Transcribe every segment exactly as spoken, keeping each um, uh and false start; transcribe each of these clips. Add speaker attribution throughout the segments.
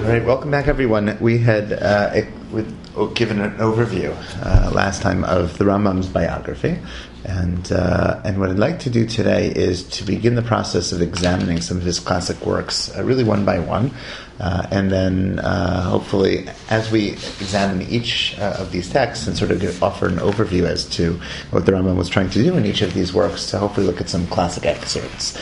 Speaker 1: All right, welcome back, everyone. We had uh, given an overview uh, last time of the Rambam's biography, and uh, and what I'd like to do today is to begin the process of examining some of his classic works, uh, really one by one, uh, and then uh, hopefully, as we examine each uh, of these texts and sort of get, offer an overview as to what the Rambam was trying to do in each of these works, to hopefully look at some classic excerpts.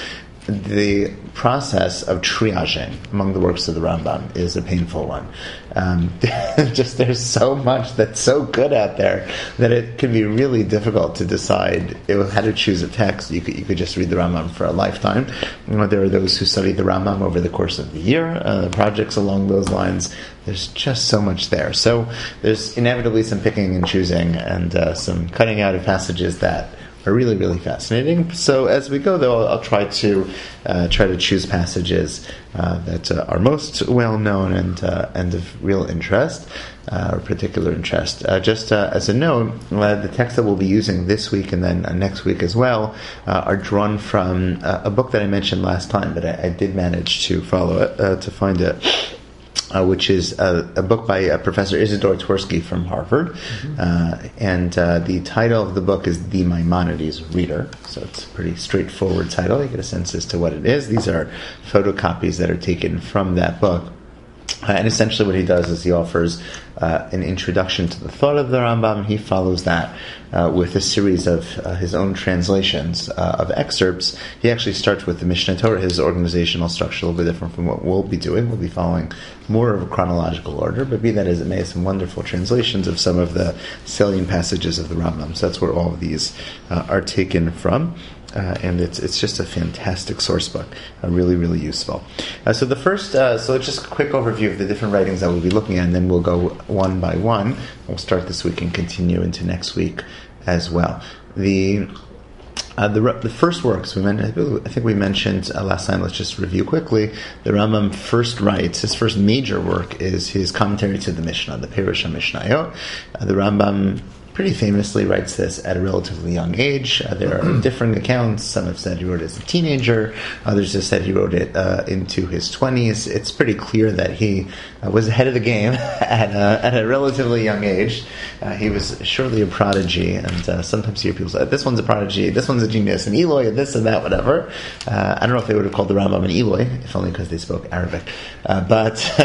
Speaker 1: The process of triaging among the works of the Rambam is a painful one. Um, just there's so much that's so good out there that it can be really difficult to decide how to choose a text. You could you could just read the Rambam for a lifetime. You know, there are those who study the Rambam over the course of the year, uh, projects along those lines. There's just so much there. So there's inevitably some picking and choosing and uh, some cutting out of passages that are really, really fascinating. So as we go, though, I'll, I'll try to uh, try to choose passages uh, that uh, are most well known and uh, and of real interest uh, or particular interest. Uh, just uh, as a note, uh, the texts that we'll be using this week and then uh, next week as well uh, are drawn from uh, a book that I mentioned last time, but I, I did manage to follow it uh, to find it. Uh, which is a, a book by uh, Professor Isidore Twersky from Harvard. Mm-hmm. Uh, and uh, the title of the book is The Maimonides Reader. So it's a pretty straightforward title. You get a sense as to what it is. These are photocopies that are taken from that book. Uh, and essentially what he does is he offers uh, an introduction to the thought of the Rambam. He follows that uh, with a series of uh, his own translations uh, of excerpts. He actually starts with the Mishneh Torah. His organizational structure is a little bit different from what we'll be doing. We'll be following more of a chronological order, but be that as it may, some wonderful translations of some of the salient passages of the Rambam. So that's where all of these uh, are taken from. Uh, and it's it's just a fantastic source book, uh, really, really useful. Uh, so the first, uh, so just a quick overview of the different writings that we'll be looking at, and then we'll go one by one. We'll start this week and continue into next week as well. The uh, the the first works we mentioned, I think we mentioned uh, last time. Let's just review quickly. The Rambam first writes, his first major work is his commentary to the Mishnah, the Perush HaMishnayot. Uh, the Rambam pretty famously writes this at a relatively young age. Uh, there are different accounts. Some have said he wrote it as a teenager. Others have said he wrote it uh, into his twenties. It's pretty clear that he uh, was ahead of the game at, a, at a relatively young age. Uh, he was surely a prodigy, and uh, sometimes you hear people say, this one's a prodigy, this one's a genius, and Eloi, and this and that, whatever. Uh, I don't know if they would have called the Rambam an Eloi, if only because they spoke Arabic. Uh, but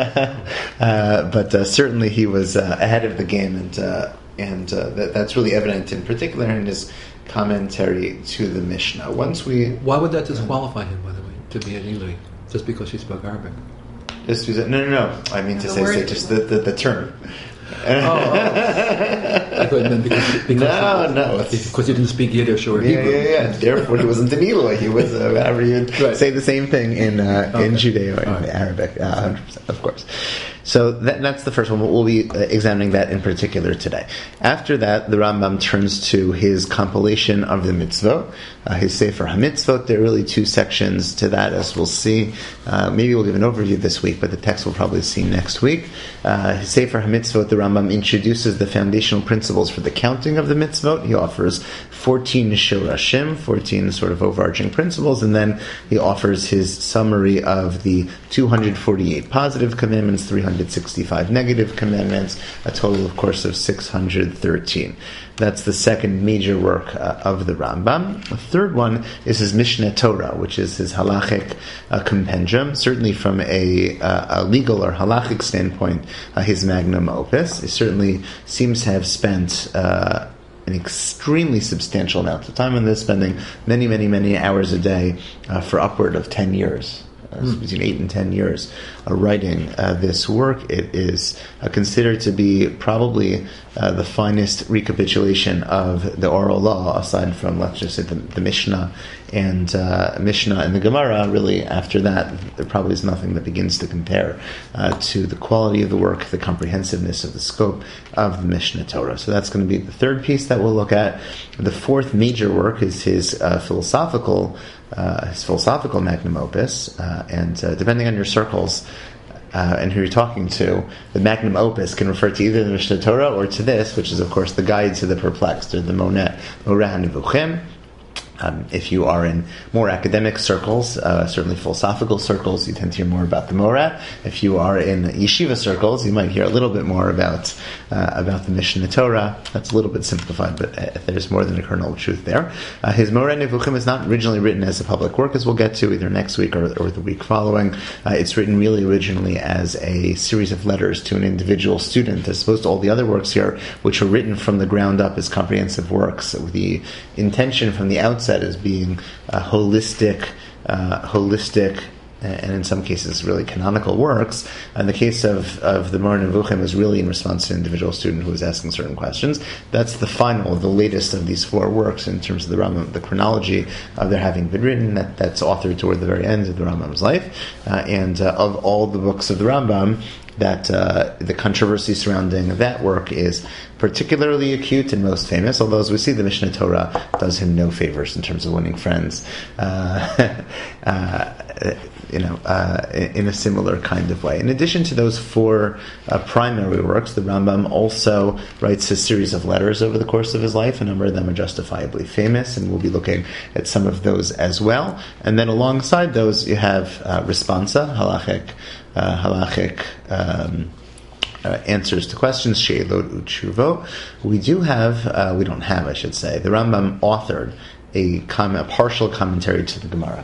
Speaker 1: uh, but uh, certainly he was uh, ahead of the game, and uh, And uh, that, that's really evident, in particular, in his commentary to the Mishnah. Once we,
Speaker 2: why would that disqualify him, by the way, to be an Eloi, just because he spoke Arabic?
Speaker 1: Just no, no, no. I mean to say, say just the, the, the term.
Speaker 2: oh, oh. I thought it meant because, because
Speaker 1: no,
Speaker 2: he,
Speaker 1: no,
Speaker 2: because he didn't speak Yiddish or
Speaker 1: yeah,
Speaker 2: Hebrew.
Speaker 1: Yeah, yeah, yeah. Therefore, he wasn't an Eloi. He was uh, whatever you'd right. say the same thing in uh, okay. in Judeo and right. Arabic, uh, one hundred percent, of course. So that, that's the first one. We'll be examining that in particular today. After that, the Rambam turns to his compilation of the mitzvot, uh, his Sefer HaMitzvot. There are really two sections to that, as we'll see. Uh, maybe we'll give an overview this week, but the text we'll probably see next week. Uh, his Sefer HaMitzvot, the Rambam introduces the foundational principles for the counting of the mitzvot. He offers fourteen shorashim, fourteen sort of overarching principles, and then he offers his summary of the two hundred forty-eight positive commandments, three hundred sixty-five negative commandments, a total, of course, of six hundred thirteen. That's the second major work uh, of the Rambam. The third one is his Mishneh Torah, which is his halachic uh, compendium. Certainly from a, uh, a legal or halachic standpoint, uh, his magnum opus. He certainly seems to have spent uh, an extremely substantial amount of time on this, spending many, many, many hours a day uh, for upward of ten years. Uh, mm. Between eight and ten years uh, writing uh, this work. It is uh, considered to be probably uh, the finest recapitulation of the oral law, aside from, let's just say, the, the Mishnah and uh, Mishnah and the Gemara. Really, after that, there probably is nothing that begins to compare uh, to the quality of the work, the comprehensiveness of the scope of the Mishneh Torah. So that's going to be the third piece that we'll look at. The fourth major work is his uh, philosophical Uh, his philosophical magnum opus, uh, and uh, depending on your circles uh, and who you're talking to, the magnum opus can refer to either the Mishneh Torah or to this, which is, of course, the Guide to the Perplexed, or the Monet Moreh HaNevuchim. Um, if you are in more academic circles, uh, certainly philosophical circles, you tend to hear more about the Moreh. If you are in yeshiva circles, you might hear a little bit more about uh, about the Mishneh Torah. That's a little bit simplified, but uh, there's more than a kernel of truth there. Uh, his Moreh Nevuchim is not originally written as a public work, as we'll get to either next week or, or the week following. Uh, it's written really originally as a series of letters to an individual student, as opposed to all the other works here, which were written from the ground up as comprehensive works, with the intention from the outset as being uh, holistic, uh, holistic, and in some cases really canonical works. In the case of, of the Moreh Nevuchim is really in response to an individual student who was asking certain questions. That's the final, the latest of these four works in terms of the Rambam, the chronology of their having been written. That, that's authored toward the very end of the Rambam's life. Uh, and uh, of all the books of the Rambam, that uh, the controversy surrounding that work is particularly acute and most famous, although as we see, the Mishneh Torah does him no favors in terms of winning friends, uh, uh, you know, uh, in a similar kind of way. In addition to those four uh, primary works, the Rambam also writes a series of letters over the course of his life. A number of them are justifiably famous, and we'll be looking at some of those as well. And then alongside those, you have uh, responsa, halachic, uh, halachic um, Uh, answers to questions, she'elot u'tshuvo. We do have, uh, we don't have, I should say, the Rambam authored a, com- a partial commentary to the Gemara,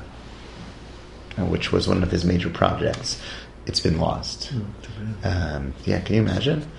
Speaker 1: uh, which was one of his major projects. It's been lost. Um, yeah, can you imagine?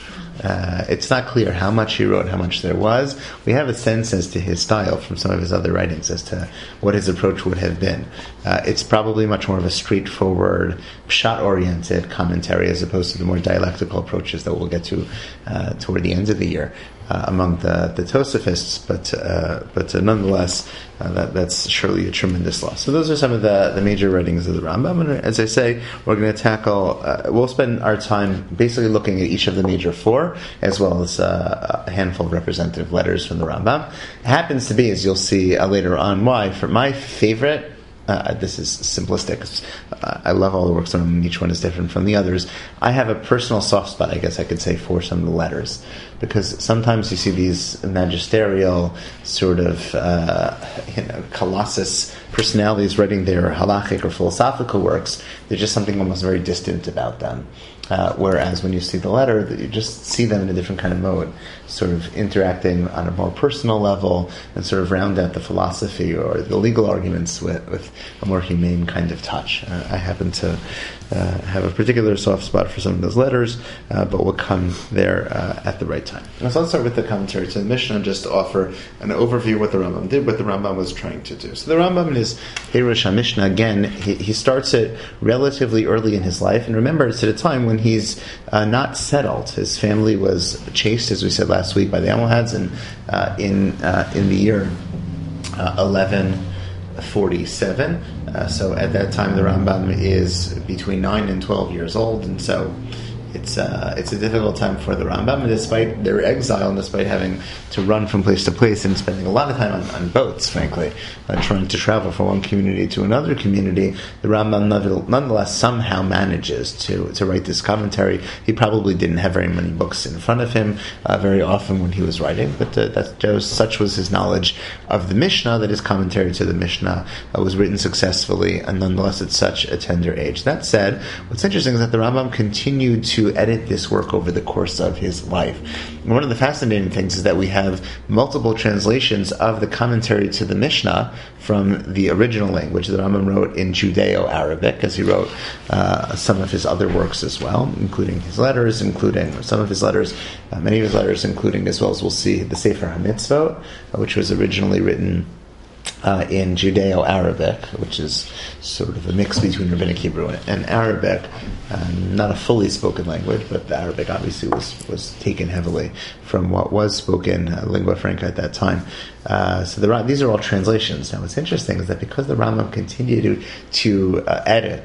Speaker 1: Uh, it's not clear how much he wrote, how much there was. We have a sense as to his style from some of his other writings as to what his approach would have been. Uh, it's probably much more of a straightforward, pshat-oriented commentary as opposed to the more dialectical approaches that we'll get to uh, toward the end of the year uh, among the, the Tosafists. But uh, but uh, nonetheless, uh, that, that's surely a tremendous loss. So those are some of the, the major writings of the Rambam. And as I say, we're going to tackle, uh, we'll spend our time basically looking at each of the major four, as well as uh, a handful of representative letters from the Rambam. It happens to be, as you'll see uh, later on, why, for my favorite, uh, this is simplistic, uh, I love all the works of the Rambam, each one is different from the others. I have a personal soft spot, I guess I could say, for some of the letters, because sometimes you see these magisterial sort of uh, you know, colossus personalities writing their halachic or philosophical works. There's just something almost very distant about them. Uh, whereas when you see the letter, you just see them in a different kind of mode, sort of interacting on a more personal level and sort of round out the philosophy or the legal arguments with, with a more humane kind of touch. Uh, I happen to uh, have a particular soft spot for some of those letters, uh, but we'll come there uh, at the right time. Now, so let's start with the commentary to the Mishnah, just to offer an overview of what the Rambam did, what the Rambam was trying to do. So the Rambam in his Pirush HaMishnah, again, he, he starts it relatively early in his life, and remember, it's at a time when he's uh, not settled. His family was chased, as we said last week, by the Almohads, and uh, in uh, in the year uh, eleven forty-seven. Uh, so at that time, the Rambam is between nine and twelve years old, and so it's uh, it's a difficult time for the Rambam. And despite their exile, and despite having to run from place to place and spending a lot of time on, on boats, frankly, uh, trying to travel from one community to another community, the Rambam nonetheless somehow manages to, to write this commentary. He probably didn't have very many books in front of him uh, very often when he was writing, but uh, that, such was his knowledge of the Mishnah that his commentary to the Mishnah uh, was written successfully, and nonetheless at such a tender age. That said, what's interesting is that the Rambam continued to edit this work over the course of his life. And one of the fascinating things is that we have multiple translations of the commentary to the Mishnah from the original language that Rambam wrote in Judeo-Arabic, as he wrote uh, some of his other works as well, including his letters, including some of his letters, uh, many of his letters, including, as well as we'll see, the Sefer HaMitzvot, uh, which was originally written Uh, in Judeo-Arabic, which is sort of a mix between Rabbinic Hebrew and, and Arabic, um, not a fully spoken language, but the Arabic obviously was, was taken heavily from what was spoken uh, lingua franca at that time. Uh, so the, these are all translations. Now what's interesting is that because the Rambam continued to, to uh, edit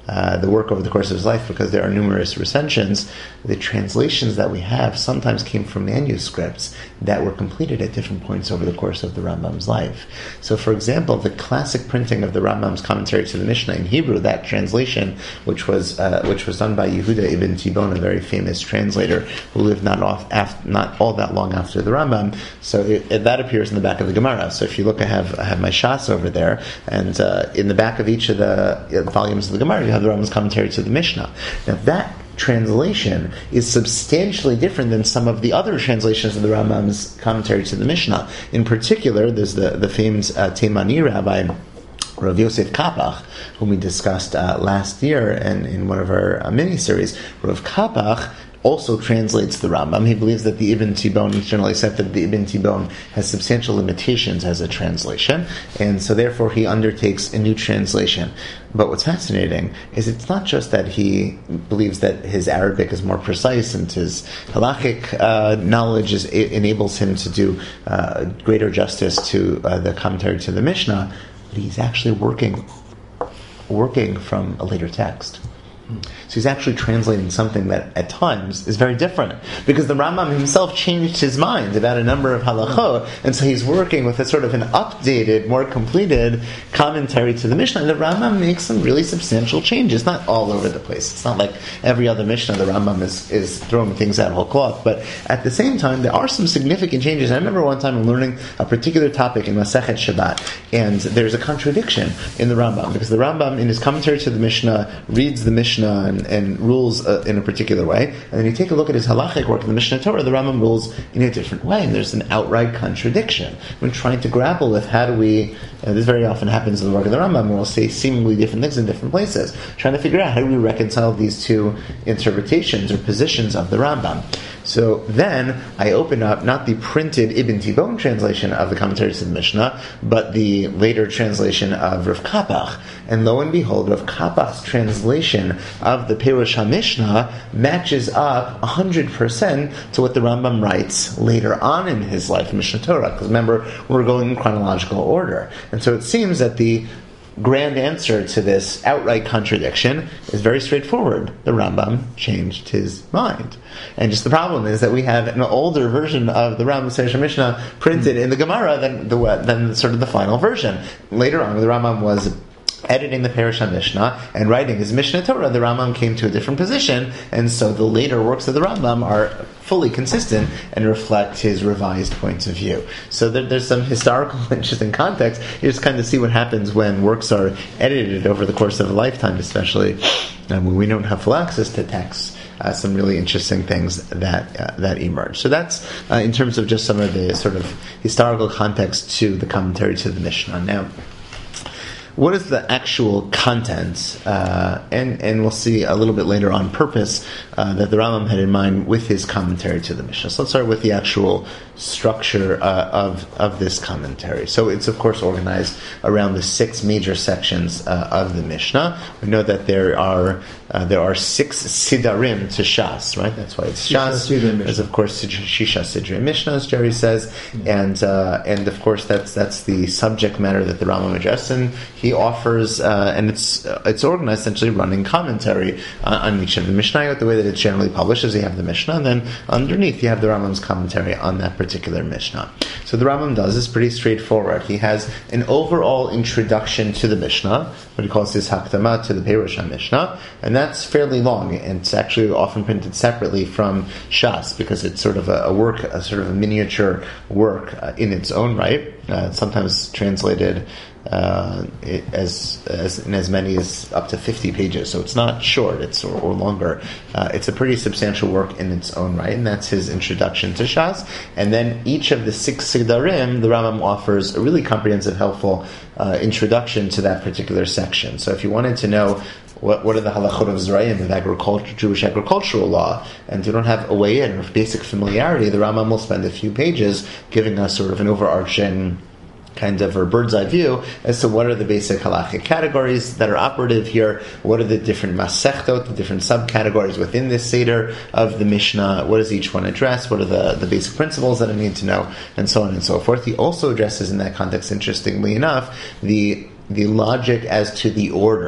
Speaker 1: uh, the work over the course of his life, because there are numerous recensions, the translations that we have sometimes came from manuscripts that were completed at different points over the course of the Rambam's life. So, for example, the classic printing of the Rambam's commentary to the Mishnah in Hebrew, that translation, which was uh, which was done by Yehuda ibn Tibon, a very famous translator who lived not off after, not all that long after the Rambam. So it, it, that appears in the back of the Gemara. So if you look, I have I have my Shas over there, and uh, in the back of each of the uh, volumes of the Gemara, you have the Rambam's commentary to the Mishnah. Now that translation is substantially different than some of the other translations of the Rambam's commentary to the Mishnah. In particular, there's the, the famous uh, Teimani rabbi, Rav Yosef Kapach, whom we discussed uh, last year in, in one of our uh, mini-series. Rav Kapach also translates the Rambam. He believes that the Ibn Tibon, it's generally said that the Ibn Tibon has substantial limitations as a translation, and so therefore he undertakes a new translation. But what's fascinating is it's not just that he believes that his Arabic is more precise and his halachic uh, knowledge is, it enables him to do uh, greater justice to uh, the commentary to the Mishnah, but he's actually working working from a later text. So he's actually translating something that at times is very different, because the Rambam himself changed his mind about a number of halachot, and so he's working with a sort of an updated, more completed commentary to the Mishnah, and the Rambam makes some really substantial changes, not all over the place. It's not like every other Mishnah the Rambam is, is throwing things out of whole cloth, but at the same time there are some significant changes. I remember one time I'm learning a particular topic in Masechet Shabbat, and there's a contradiction in the Rambam, because the Rambam in his commentary to the Mishnah reads the Mishnah And, and rules uh, in a particular way, and then you take a look at his halachic work in the Mishnah Torah, the Rambam rules in a different way, and there's an outright contradiction. When trying to grapple with how do we, uh, this very often happens in the work of the Rambam, where we'll say seemingly different things in different places, trying to figure out how do we reconcile these two interpretations or positions of the Rambam. So then I open up not the printed Ibn Tibon translation of the commentaries to the Mishnah, but the later translation of Rav Kapach. And lo and behold, Rav Kapach's translation of the Perush HaMishnah matches up one hundred percent to what the Rambam writes later on in his life in Mishnah Torah. Because remember, we're going in chronological order. And so it seems that the grand answer to this outright contradiction is very straightforward. The Rambam changed his mind. And just the problem is that we have an older version of the Rambam Sefer Mishnah printed in the Gemara than the than sort of the final version. Later on, when the Rambam was editing the Perush HaMishnah and writing his Mishnah Torah, the Rambam came to a different position, and so the later works of the Rambam are fully consistent and reflect his revised points of view. So there, there's some historical interesting context. You just kind of see what happens when works are edited over the course of a lifetime, especially um, when we don't have full access to texts. Uh, some really interesting things that uh, that emerge. So that's uh, in terms of just some of the sort of historical context to the commentary to the Mishnah. Now, what is the actual content? Uh, and, and we'll see a little bit later on purpose uh, that the Rambam had in mind with his commentary to the Mishnah. So let's start with the actual structure uh, of of this commentary. So it's of course organized around the six major sections uh, of the Mishnah. We know that there are uh, there are six sidarim to Shas, right? That's why it's Shas. There's of course Shisha Sidrei Mishnah, as Jerry says, and uh, and of course that's that's the subject matter that the Rambam addressed, and he offers, uh, and it's uh, it's organized essentially running commentary uh, on each of the Mishnayot. The way that it's generally published is you have the Mishnah, and then underneath you have the Rambam's commentary on that particular Mishnah. So the Rambam does is pretty straightforward. He has an overall introduction to the Mishnah, what he calls his Hakdama to the Perush HaMishnah, and that's fairly long, and it's actually often printed separately from Shas, because it's sort of a, a work, a sort of a miniature work uh, in its own right, uh, sometimes translated Uh, it, as as in as many as up to fifty pages, so it's not short, it's or, or longer. Uh, it's a pretty substantial work in its own right, and that's his introduction to Shas. And then each of the six Sidarim, the Rambam offers a really comprehensive, helpful uh, introduction to that particular section. So if you wanted to know what what are the halachot of Zrayim of agriculture, Jewish agricultural law, and you don't have a way in or basic familiarity, the Rambam will spend a few pages giving us sort of an overarching kind of or bird's eye view as to what are the basic halachic categories that are operative here, what are the different masechtot, the different subcategories within this seder of the Mishnah, what does each one address, what are the, the basic principles that I need to know, and so on and so forth. He also addresses in that context, interestingly enough, the the logic as to the order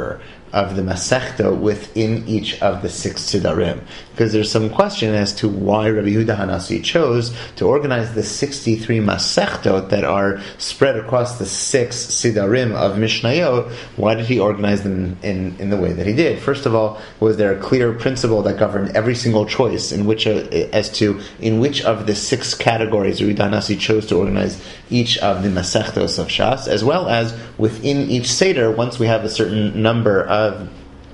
Speaker 1: of the Masechta within each of the six Sidarim. Because there's some question as to why Rabbi Yehuda Hanasi chose to organize the sixty-three Masechtot that are spread across the six Sidarim of Mishnayot. Why did he organize them in, in the way that he did? First of all, was there a clear principle that governed every single choice in which uh, as to in which of the six categories Rabbi Yehuda Hanasi chose to organize each of the Masechtos of Shas, as well as within each Seder, once we have a certain number of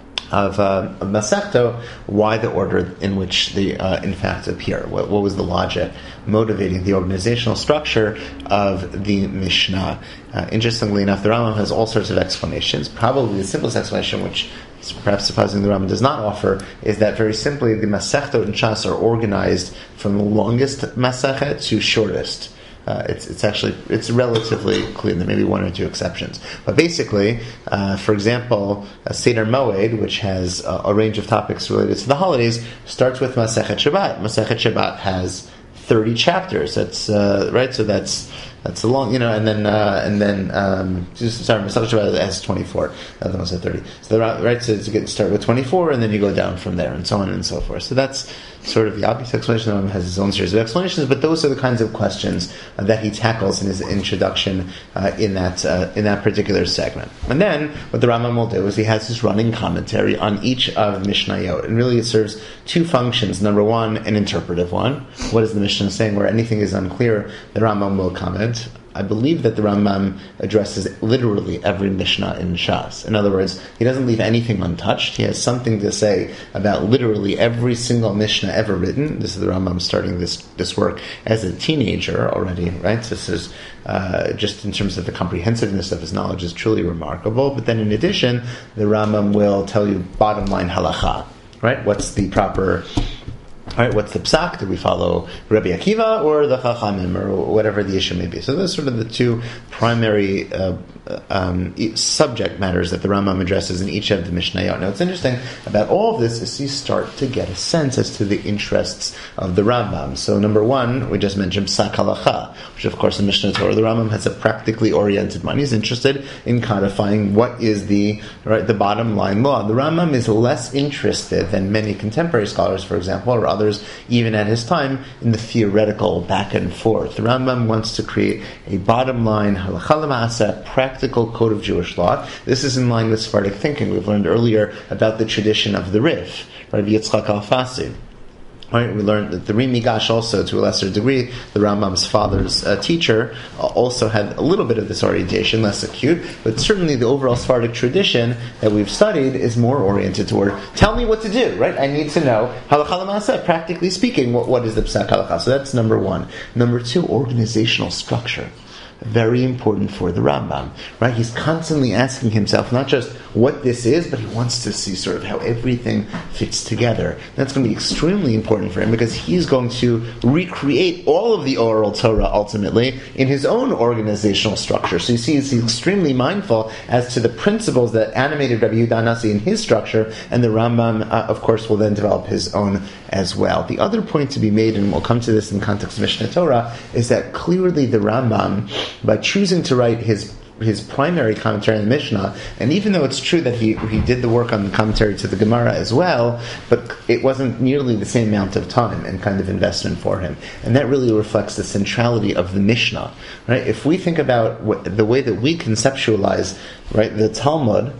Speaker 1: of uh, Masechto, why the order in which they uh, in fact appear? What, what was the logic motivating the organizational structure of the Mishnah? Uh, interestingly enough, the Rambam has all sorts of explanations. Probably the simplest explanation, which is perhaps surprising the Rambam does not offer, is that very simply the Masechtot in Shas are organized from the longest Masechet to shortest. Uh, it's it's actually it's relatively clear. There may be one or two exceptions, but basically, uh, for example, a Seder Moed, which has uh, a range of topics related to the holidays, starts with Masechet Shabbat. Masechet Shabbat has thirty chapters. That's uh, right. So that's that's a long, you know, and then uh, and then um, just, sorry, Masechet Shabbat has twenty-four. The other one's at thirty. So the right, so to get start with twenty-four, and then you go down from there, and so on and so forth. So that's sort of the obvious explanation. One has his own series of explanations, but those are the kinds of questions uh, that he tackles in his introduction uh, in that uh, in that particular segment. And then what the Rambam will do is he has his running commentary on each of Mishnayot, and really it serves two functions. Number one, an interpretive one. What is the Mishnah saying? Where anything is unclear, the Rambam will comment. I believe that the Rambam addresses literally every Mishnah in Shas. In other words, he doesn't leave anything untouched. He has something to say about literally every single Mishnah ever written. This is the Rambam starting this, this work as a teenager already, right? This is uh, just in terms of the comprehensiveness of his knowledge is truly remarkable. But then in addition, the Rambam will tell you bottom line halacha, right? What's the proper... All right, what's the psak? Do we follow Rabbi Akiva or the Chachamim or whatever the issue may be? So those are sort of the two primary uh, um, subject matters that the Rambam addresses in each of the Mishnayot. Now, what's interesting about all of this is you start to get a sense as to the interests of the Rambam. So, number one, we just mentioned psak halacha, which of course in Mishnah Torah, the Rambam has a practically oriented mind. He's interested in codifying what is the right the bottom line law. The Rambam is less interested than many contemporary scholars, for example, or others even at his time, in the theoretical back and forth. The Rambam wants to create a bottom line halacha l'maaseh, practical code of Jewish law. This is in line with Sephardic thinking. We've learned earlier about the tradition of the Rif, Rabbi Yitzchak Alfasi. Right, we learned that the Ri Migash also, to a lesser degree, the Rambam's father's uh, teacher, uh, also had a little bit of this orientation, less acute, but certainly the overall Sephardic tradition that we've studied is more oriented toward, tell me what to do, right? I need to know, halacha l'maaseh, practically speaking, what, what is the psak halacha? So that's number one. Number two, organizational structure. Very important for the Rambam, right? He's constantly asking himself not just what this is, but he wants to see sort of how everything fits together. That's going to be extremely important for him because he's going to recreate all of the oral Torah ultimately in his own organizational structure. So you see, he's extremely mindful as to the principles that animated Rabbi Yehuda Hanasi in his structure, and the Rambam, uh, of course, will then develop his own as well. The other point to be made, and we'll come to this in context of Mishnah Torah, is that clearly the Rambam, by choosing to write his his primary commentary on the Mishnah, and even though it's true that he he did the work on the commentary to the Gemara as well, but it wasn't nearly the same amount of time and kind of investment for him. And that really reflects the centrality of the Mishnah, right? If we think about what, the way that we conceptualize, right, the Talmud,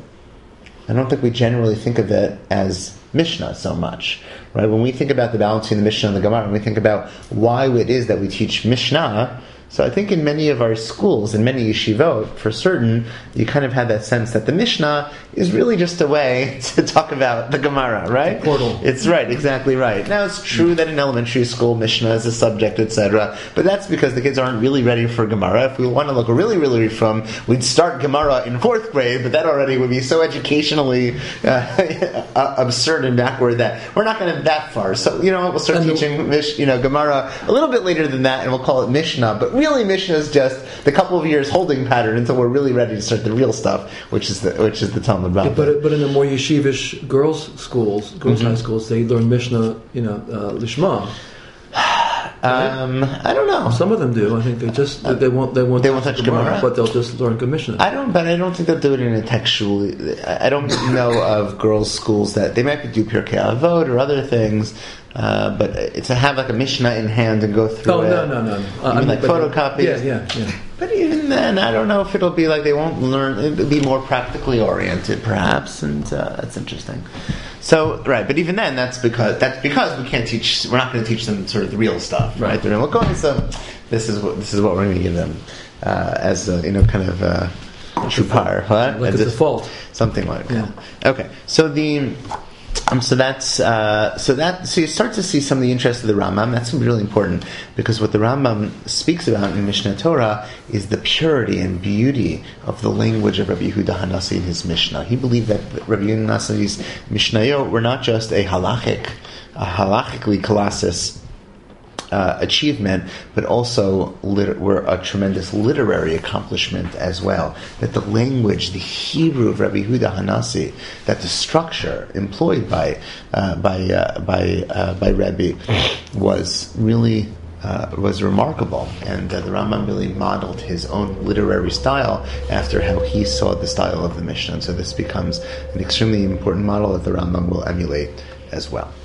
Speaker 1: I don't think we generally think of it as Mishnah so much, right? When we think about the balance between the Mishnah and the Gemara, when we think about why it is that we teach Mishnah, so I think in many of our schools, in many yeshivot, for certain, you kind of had that sense that the Mishnah is really just a way to talk about the Gemara, right?
Speaker 2: The portal.
Speaker 1: It's right, exactly right. Now, it's true that in elementary school, Mishnah is a subject, et cetera, but that's because the kids aren't really ready for Gemara. If we want to look really, really from, we'd start Gemara in fourth grade, but that already would be so educationally uh, absurd and backward that we're not going to that far. So, you know, we'll start and teaching the, you know, Gemara a little bit later than that, and we'll call it Mishnah, but really Mishnah is just the couple of years holding pattern until we're really ready to start the real stuff, which is the which is the Talmud Rambam.
Speaker 2: But but in the more yeshivish girls' schools, girls'
Speaker 1: mm-hmm.
Speaker 2: high schools, they learn Mishnah, you know, uh, lishma.
Speaker 1: Um, I don't know.
Speaker 2: Some of them do. I think they just they won't they won't
Speaker 1: They won't touch Gemara?
Speaker 2: but they'll just learn Mishnah.
Speaker 1: I don't, but I don't think they'll do it in a textual. I don't know of girls' schools that they might do Pirkei Avot or other things, uh, but it's to have like a Mishnah in hand and go through
Speaker 2: oh,
Speaker 1: it.
Speaker 2: no, no, no, no. Uh,
Speaker 1: I mean, like photocopies.
Speaker 2: Yeah, yeah, yeah.
Speaker 1: But even then, I don't know if it'll be like they won't learn. It'll be more practically oriented, perhaps, and uh, that's interesting. So, right, but even then, that's because that's because we can't teach. We're not going to teach them sort of the real stuff, right? They're going to look, oh, so this is what this is what we're going to give them uh, as a, you know, kind of uh, chupar, what?
Speaker 2: Like
Speaker 1: as
Speaker 2: a default,
Speaker 1: something like
Speaker 2: yeah.
Speaker 1: that. Okay, so the. Um, so that's uh, so that so you start to see some of the interest of the Rambam. That's really important because what the Rambam speaks about in Mishnah Torah is the purity and beauty of the language of Rabbi Yehuda Hanassi in his Mishnah. He believed that Rabbi Yehuda Hanassi's Mishnayot were not just a halachic, a halachically colossus Uh, achievement, but also lit- were a tremendous literary accomplishment as well. That the language, the Hebrew of Rabbi Yehuda Hanassi, that the structure employed by uh, by uh, by uh, by Rabbi was really uh, was remarkable, and uh, the Rambam really modeled his own literary style after how he saw the style of the Mishnah. And so this becomes an extremely important model that the Rambam will emulate as well.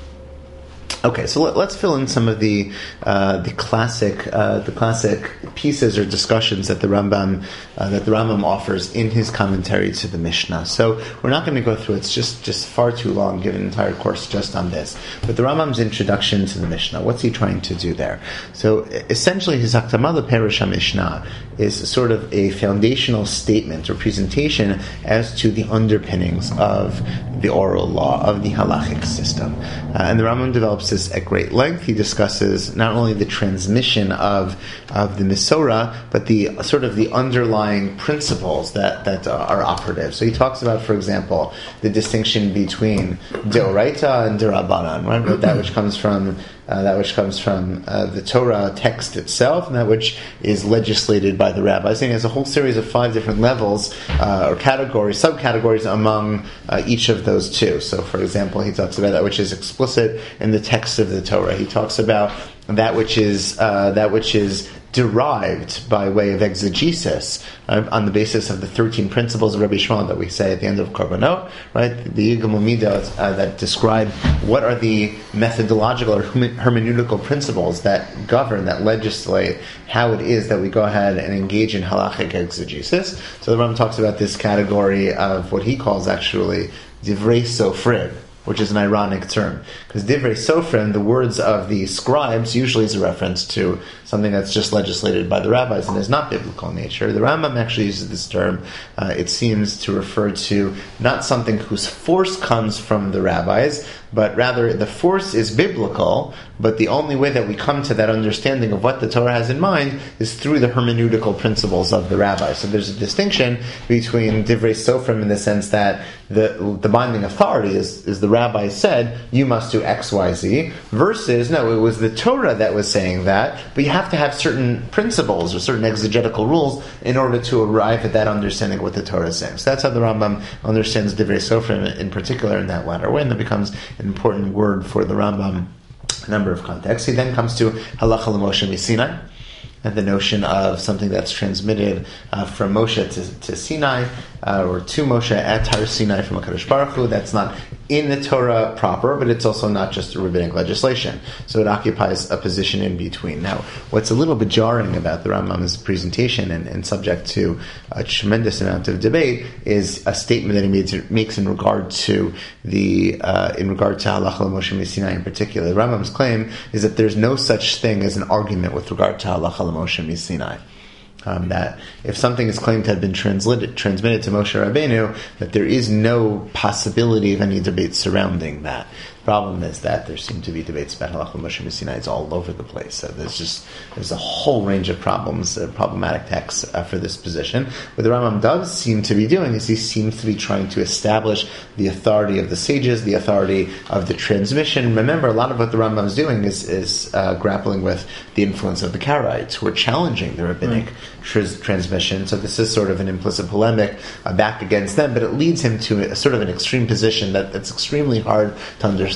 Speaker 1: Okay, so let, let's fill in some of the uh, the classic uh, the classic pieces or discussions that the Rambam uh, that the Rambam offers in his commentary to the Mishnah. So we're not going to go through it; it's just just far too long. Give an entire course just on this. But the Rambam's introduction to the Mishnah, what's he trying to do there? So essentially, his Hakdama LePerush HaMishnah is sort of a foundational statement or presentation as to the underpinnings of the oral law of the halachic system, uh, and the Rambam develops this at great length. He discusses not only the transmission of of the Mesorah, but the sort of the underlying principles that, that are operative. So he talks about, for example, the distinction between Deoraita and Derabanan, right? But that which comes from Uh, that which comes from uh, the Torah text itself, and that which is legislated by the rabbis. And he has a whole series of five different levels uh, or categories, subcategories among uh, each of those two. So, for example, he talks about that which is explicit in the text of the Torah. He talks about that which is uh, that which is derived by way of exegesis uh, on the basis of the thirteen principles of Rabbi Shmuel that we say at the end of Korbanot, right? The Yigam Umidah uh, that describe what are the methodological or hermeneutical principles that govern, that legislate how it is that we go ahead and engage in halachic exegesis. So the Rambam talks about this category of what he calls actually divrei sofrim, which is an ironic term. Because divrei sofrim, the words of the scribes, usually is a reference to something that's just legislated by the rabbis and is not biblical in nature. The Rambam actually uses this term, uh, it seems, to refer to not something whose force comes from the rabbis, but rather the force is biblical, but the only way that we come to that understanding of what the Torah has in mind is through the hermeneutical principles of the rabbis. So there's a distinction between divrei sofrim in the sense that the the binding authority is, is the rabbi said, you must do X, Y, Z, versus, no, it was the Torah that was saying that, but you have to have certain principles or certain exegetical rules in order to arrive at that understanding of what the Torah is saying. So that's how the Rambam understands divrei sofrim in particular in that latter way, and that becomes an important word for the Rambam a number of contexts. He then comes to halacha l'Moshe miSinai, and the notion of something that's transmitted uh, from Moshe to, to Sinai, uh, or to Moshe at Har Sinai from HaKadosh Baruch Hu. That's not in the Torah proper, but it's also not just a rabbinic legislation. So it occupies a position in between. Now, what's a little bit jarring about the Rambam's presentation and, and subject to a tremendous amount of debate is a statement that he made, makes in regard to the uh, in regard to halacha l'Moshe miSinai in particular. The Rambam's claim is that there's no such thing as an argument with regard to halacha l'Moshe miSinai. Um, that if something is claimed to have been translated, transmitted to Moshe Rabbeinu, that there is no possibility of any debate surrounding that. The problem is that there seem to be debates about halacha l'Moshe miSinai. It's all over the place. So there's just there's a whole range of problems, uh, problematic texts uh, for this position. What the Rambam does seem to be doing is he seems to be trying to establish the authority of the sages, the authority of the transmission. Remember, a lot of what the Rambam is doing is, is uh, grappling with the influence of the Karaites, who are challenging the rabbinic mm. tr- transmission. So this is sort of an implicit polemic uh, back against them, but it leads him to a, sort of an extreme position that, that's extremely hard to understand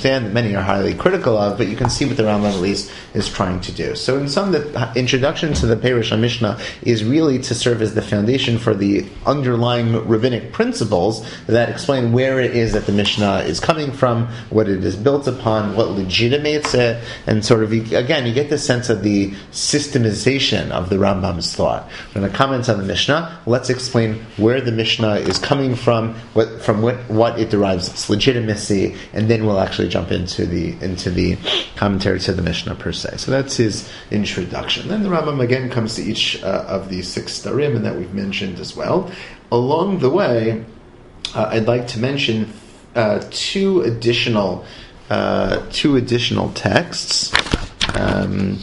Speaker 1: understand, that many are highly critical of, but you can see what the Rambam at least is trying to do. So in sum, the introduction to the Perush HaMishnah is really to serve as the foundation for the underlying rabbinic principles that explain where it is that the Mishnah is coming from, what it is built upon, what legitimates it, and sort of, again, you get the sense of the systemization of the Rambam's thought. We're going to comment on the Mishnah. Let's explain where the Mishnah is coming from, what, from what, what it derives its legitimacy, and then we'll actually jump into the into the commentary to the Mishnah per se. So that's his introduction. Then the Rambam again comes to each uh, of these six starim, and that we've mentioned as well. Along the way, uh, I'd like to mention uh, two additional uh, two additional texts. Um,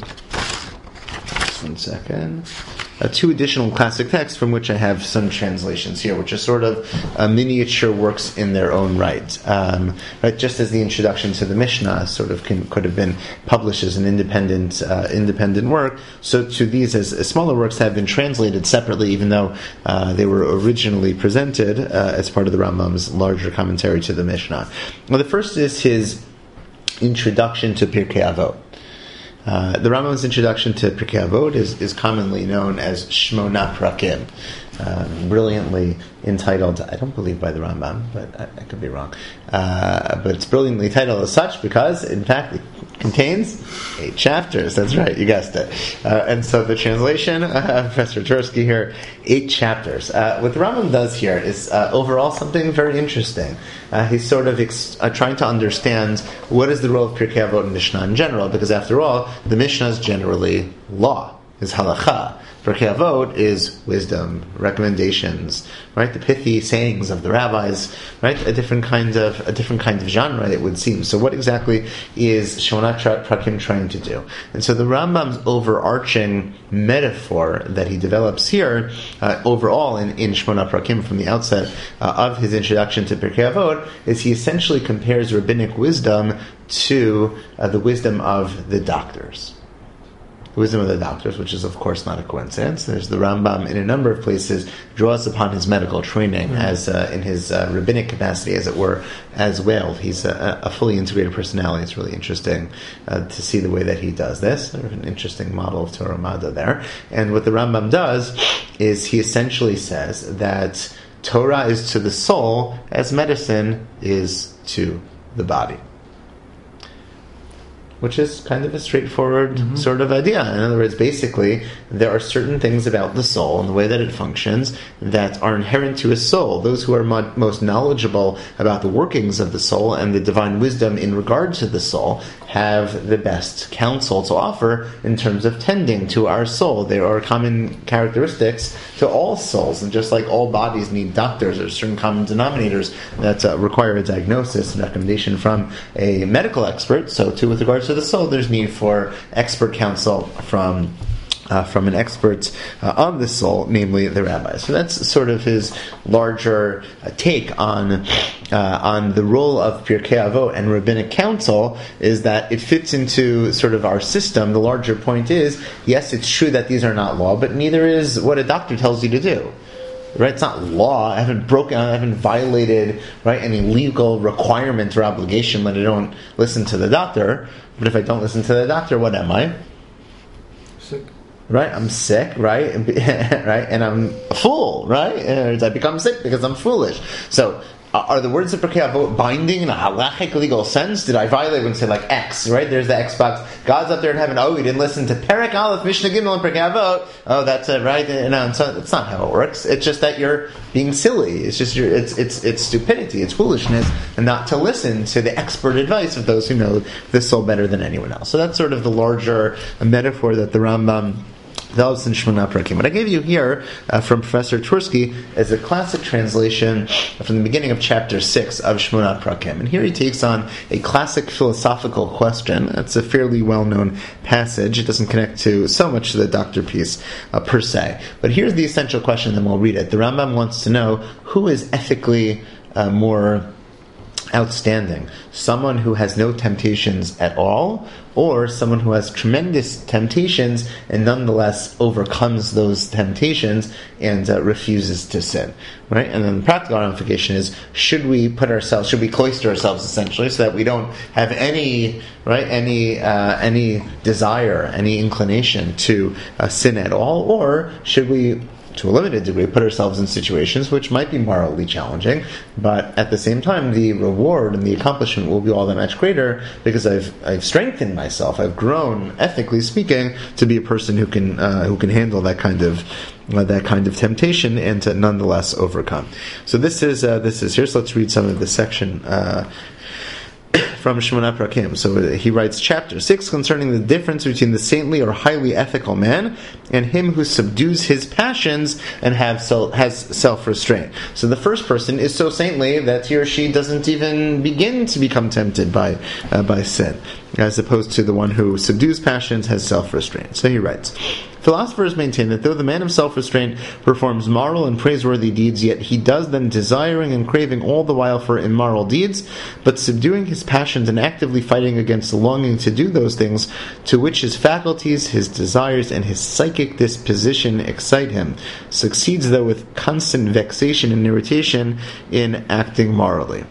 Speaker 1: just one second. Uh, two additional classic texts from which I have some translations here, which are sort of uh, miniature works in their own right. Um, right, just as the introduction to the Mishnah sort of can, could have been published as an independent uh, independent work, so to these as, as smaller works have been translated separately, even though uh, they were originally presented uh, as part of the Rambam's larger commentary to the Mishnah. Well, the first is his introduction to Pirkei Avot. Uh, the Rambam's introduction to Pirkei Avot is, is commonly known as Shmona Prakim, uh, brilliantly entitled, I don't believe by the Rambam, but I, I could be wrong, uh, but it's brilliantly titled as such because, in fact, it contains eight chapters. That's right, you guessed it. Uh, and so the translation, uh, Professor Tursky here, eight chapters. Uh, what the Rambam does here is uh, overall something very interesting. Uh, he's sort of ex- uh, trying to understand what is the role of Pirkei Avot and Mishnah in general, because after all, the Mishnah is generally law, is halakha. Pirkei Avot is wisdom, recommendations, right? The pithy sayings of the rabbis, right? A different kind of a different kind of genre, it would seem. So, what exactly is Shmona Prakim trying to do? And so, the Rambam's overarching metaphor that he develops here, uh, overall in, in Shmona Prakim from the outset uh, of his introduction to Pirkei Avot, is he essentially compares rabbinic wisdom to uh, the wisdom of the doctors. Wisdom of the doctors, which is of course not a coincidence. There's the Rambam in a number of places draws upon his medical training mm-hmm. as uh, in his uh, rabbinic capacity, as it were, as well. He's a, a fully integrated personality. It's really interesting uh, to see the way that he does this. There's an interesting model of Torah Mada there. And what the Rambam does is he essentially says that Torah is to the soul as medicine is to the body. Which is kind of a straightforward mm-hmm. sort of idea. In other words, basically, there are certain things about the soul and the way that it functions that are inherent to a soul. Those who are mo- most knowledgeable about the workings of the soul and the divine wisdom in regard to the soul have the best counsel to offer in terms of tending to our soul. There are common characteristics to all souls, and just like all bodies need doctors, there are certain common denominators that uh, require a diagnosis and recommendation from a medical expert. So too with regards to the soul, there's need for expert counsel from Uh, from an expert uh, on the soul, namely the rabbis. So that's sort of his larger uh, take on uh, on the role of Pirkei Avot and rabbinic counsel, is that it fits into sort of our system. The larger point is, yes, it's true that these are not law, but neither is what a doctor tells you to do. Right? It's not law. I haven't broken, I haven't violated, right, any legal requirement or obligation when I don't listen to the doctor. But if I don't listen to the doctor, what am I?
Speaker 2: Sick.
Speaker 1: Right, I'm sick, right, right, and I'm a fool, right? And I become sick because I'm foolish. So, uh, are the words of Pirkei Avot binding in a halachic legal sense? Did I violate when say like X, right? There's the Xbox. God's up there in heaven. Oh, you didn't listen to Perek Aleph, Mishnah Gimel, and Pirkei Avot. Oh, that's it, right? You know, and so that's not how it works. It's just that you're being silly. It's just your, it's it's it's stupidity, it's foolishness, and not to listen to the expert advice of those who know the soul better than anyone else. So that's sort of the larger metaphor that the Rambam develops in Shmona Prakim. What I gave you here uh, from Professor Tursky is a classic translation from the beginning of chapter six of Shmona Prakim. And here he takes on a classic philosophical question. It's a fairly well-known passage. It doesn't connect to so much to the doctor piece uh, per se. But here's the essential question, then we'll read it. The Rambam wants to know who is ethically uh, more outstanding. Someone who has no temptations at all, or someone who has tremendous temptations and nonetheless overcomes those temptations and uh, refuses to sin. Right? And then the practical ramification is, should we put ourselves, should we cloister ourselves essentially so that we don't have any, right, any uh, any desire, any inclination to uh, sin at all, or should we, to a limited degree, put ourselves in situations which might be morally challenging, but at the same time, the reward and the accomplishment will be all that much greater because I've I've strengthened myself. I've grown, ethically speaking, to be a person who can uh, who can handle that kind of uh, that kind of temptation and to nonetheless overcome. So this is uh, this is here. So let's read some of this section. Uh, From Shemona Prakim. So he writes chapter six concerning the difference between the saintly or highly ethical man and him who subdues his passions and have self, has self-restraint. So the first person is so saintly that he or she doesn't even begin to become tempted by uh, by sin, as opposed to the one who subdues passions, has self-restraint. So he writes, philosophers maintain that though the man of self-restraint performs moral and praiseworthy deeds, yet he does them desiring and craving all the while for immoral deeds, but subduing his passions and actively fighting against the longing to do those things to which his faculties, his desires, and his psychic disposition excite him, succeeds though with constant vexation and irritation in acting morally.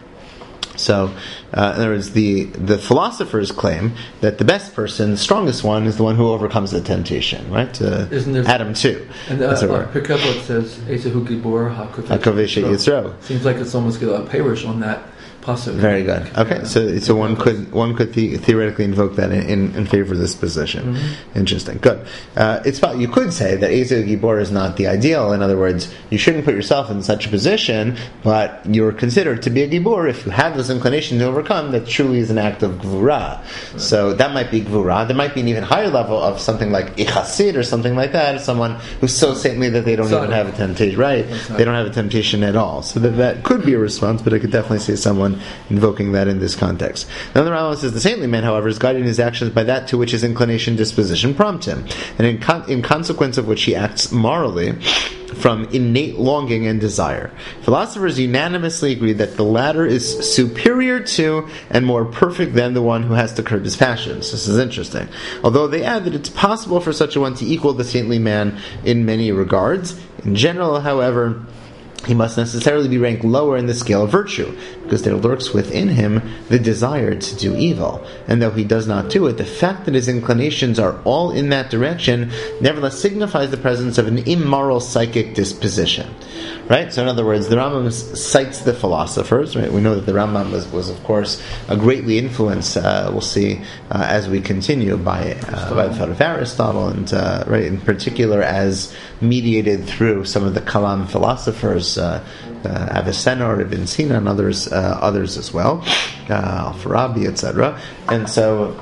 Speaker 1: So, uh, in other words, the, the philosophers claim that the best person, the strongest one, is the one who overcomes the temptation, right? Uh,
Speaker 2: Isn't there,
Speaker 1: Adam too.
Speaker 2: And uh, uh, pick up what says, Ezehu Gibor
Speaker 1: HaKovei Yitzro.
Speaker 2: Seems like it's almost a parish on that. Possibly.
Speaker 1: Very good. Okay, yeah. so so one could one could the, theoretically invoke that in, in, in favor of this position. Mm-hmm. Interesting. Good. Uh, it's you could say that Ezehu Gibor is not the ideal. In other words, you shouldn't put yourself in such a position, but you're considered to be a Gibor if you have this inclination to overcome. That truly is an act of Gvura. Right. So that might be Gvura. There might be an even higher level of something like Ichasid or something like that. Someone who's so saintly that they don't Sorry. even have a temptation. Right? They don't have a temptation at all. So that that could be a response, but I could definitely see someone invoking that in this context. Now the Rambam says the saintly man, however, is guided in his actions by that to which his inclination disposition prompt him, and in, con- in consequence of which he acts morally from innate longing and desire. Philosophers unanimously agree that the latter is superior to and more perfect than the one who has to curb his passions. This is interesting. Although they add that it's possible for such a one to equal the saintly man in many regards. In general, however, he must necessarily be ranked lower in the scale of virtue, because there lurks within him the desire to do evil. And though he does not do it, the fact that his inclinations are all in that direction nevertheless signifies the presence of an immoral psychic disposition. Right? So in other words, the Rambam cites the philosophers. Right? We know that the Rambam was, was of course, uh, greatly influenced, uh, we'll see uh, as we continue, by, uh, by the thought of Aristotle, and uh, right, in particular as mediated through some of the Kalam philosophers, uh, uh, Avicenna or Ibn Sina, and others, uh, others as well, uh, Al-Farabi, et cetera. And so,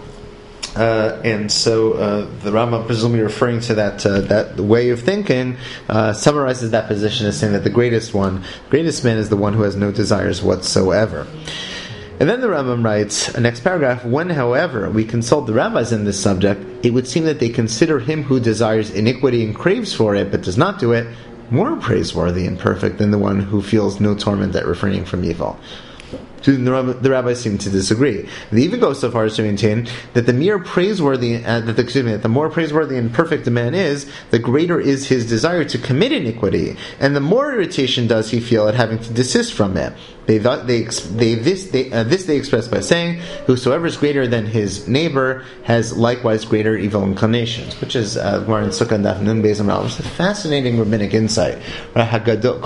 Speaker 1: uh, and so uh, the Rambam, presumably referring to that uh, that way of thinking, uh, summarizes that position as saying that the greatest one, greatest man, is the one who has no desires whatsoever. And then the Rambam writes, next paragraph, when, however, we consult the rabbis in this subject, it would seem that they consider him who desires iniquity and craves for it, but does not do it, more praiseworthy and perfect than the one who feels no torment at refraining from evil. The rabbis seem to disagree. They even go so far as to maintain that the mere praiseworthy, uh, that the, excuse me, that the more praiseworthy and perfect a man is, the greater is his desire to commit iniquity, and the more irritation does he feel at having to desist from it. They they they this they uh, this they express by saying, "Whosoever is greater than his neighbor has likewise greater evil inclinations," which is uh, more in Sukkah Daf Nun Beis Amral, which is a fascinating rabbinic insight. That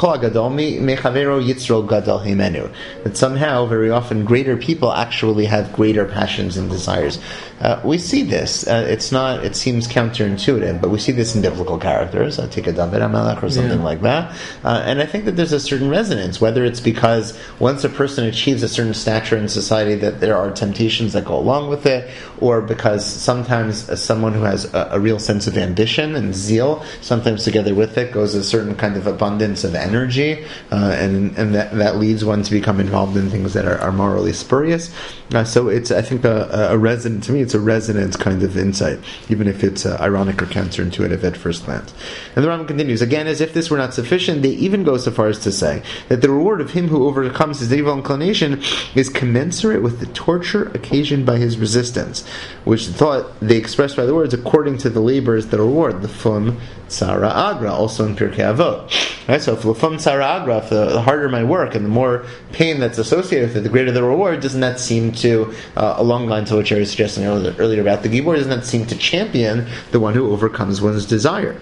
Speaker 1: somehow, very often, greater people actually have greater passions and desires. Uh, we see this. Uh, it's not. It seems counterintuitive, but we see this in biblical characters. I take a David HaMelech or something yeah. like that, uh, and I think that there's a certain resonance. Whether it's because once a person achieves a certain stature in society that there are temptations that go along with it, or because sometimes uh, someone who has a, a real sense of ambition and zeal, sometimes together with it goes a certain kind of abundance of energy, uh, and and that, that leads one to become involved in things things that are, are morally spurious. Uh, so it's, I think, a, a resonant, to me, it's a resonant kind of insight, even if it's uh, ironic or counterintuitive at first glance. And the Rambam continues, again, as if this were not sufficient, they even go so far as to say that the reward of him who overcomes his evil inclination is commensurate with the torture occasioned by his resistance, which thought they expressed by the words, according to the labor is the reward, the fum tzara agra, also in Pirkei Avot. Right? So if the fum tzara agra, if the, the harder my work and the more pain that's associated with it, the greater the reward, doesn't that seem to, uh, along the lines of what Jerry was suggesting earlier, earlier about the Gibor, doesn't that seem to champion the one who overcomes one's desire?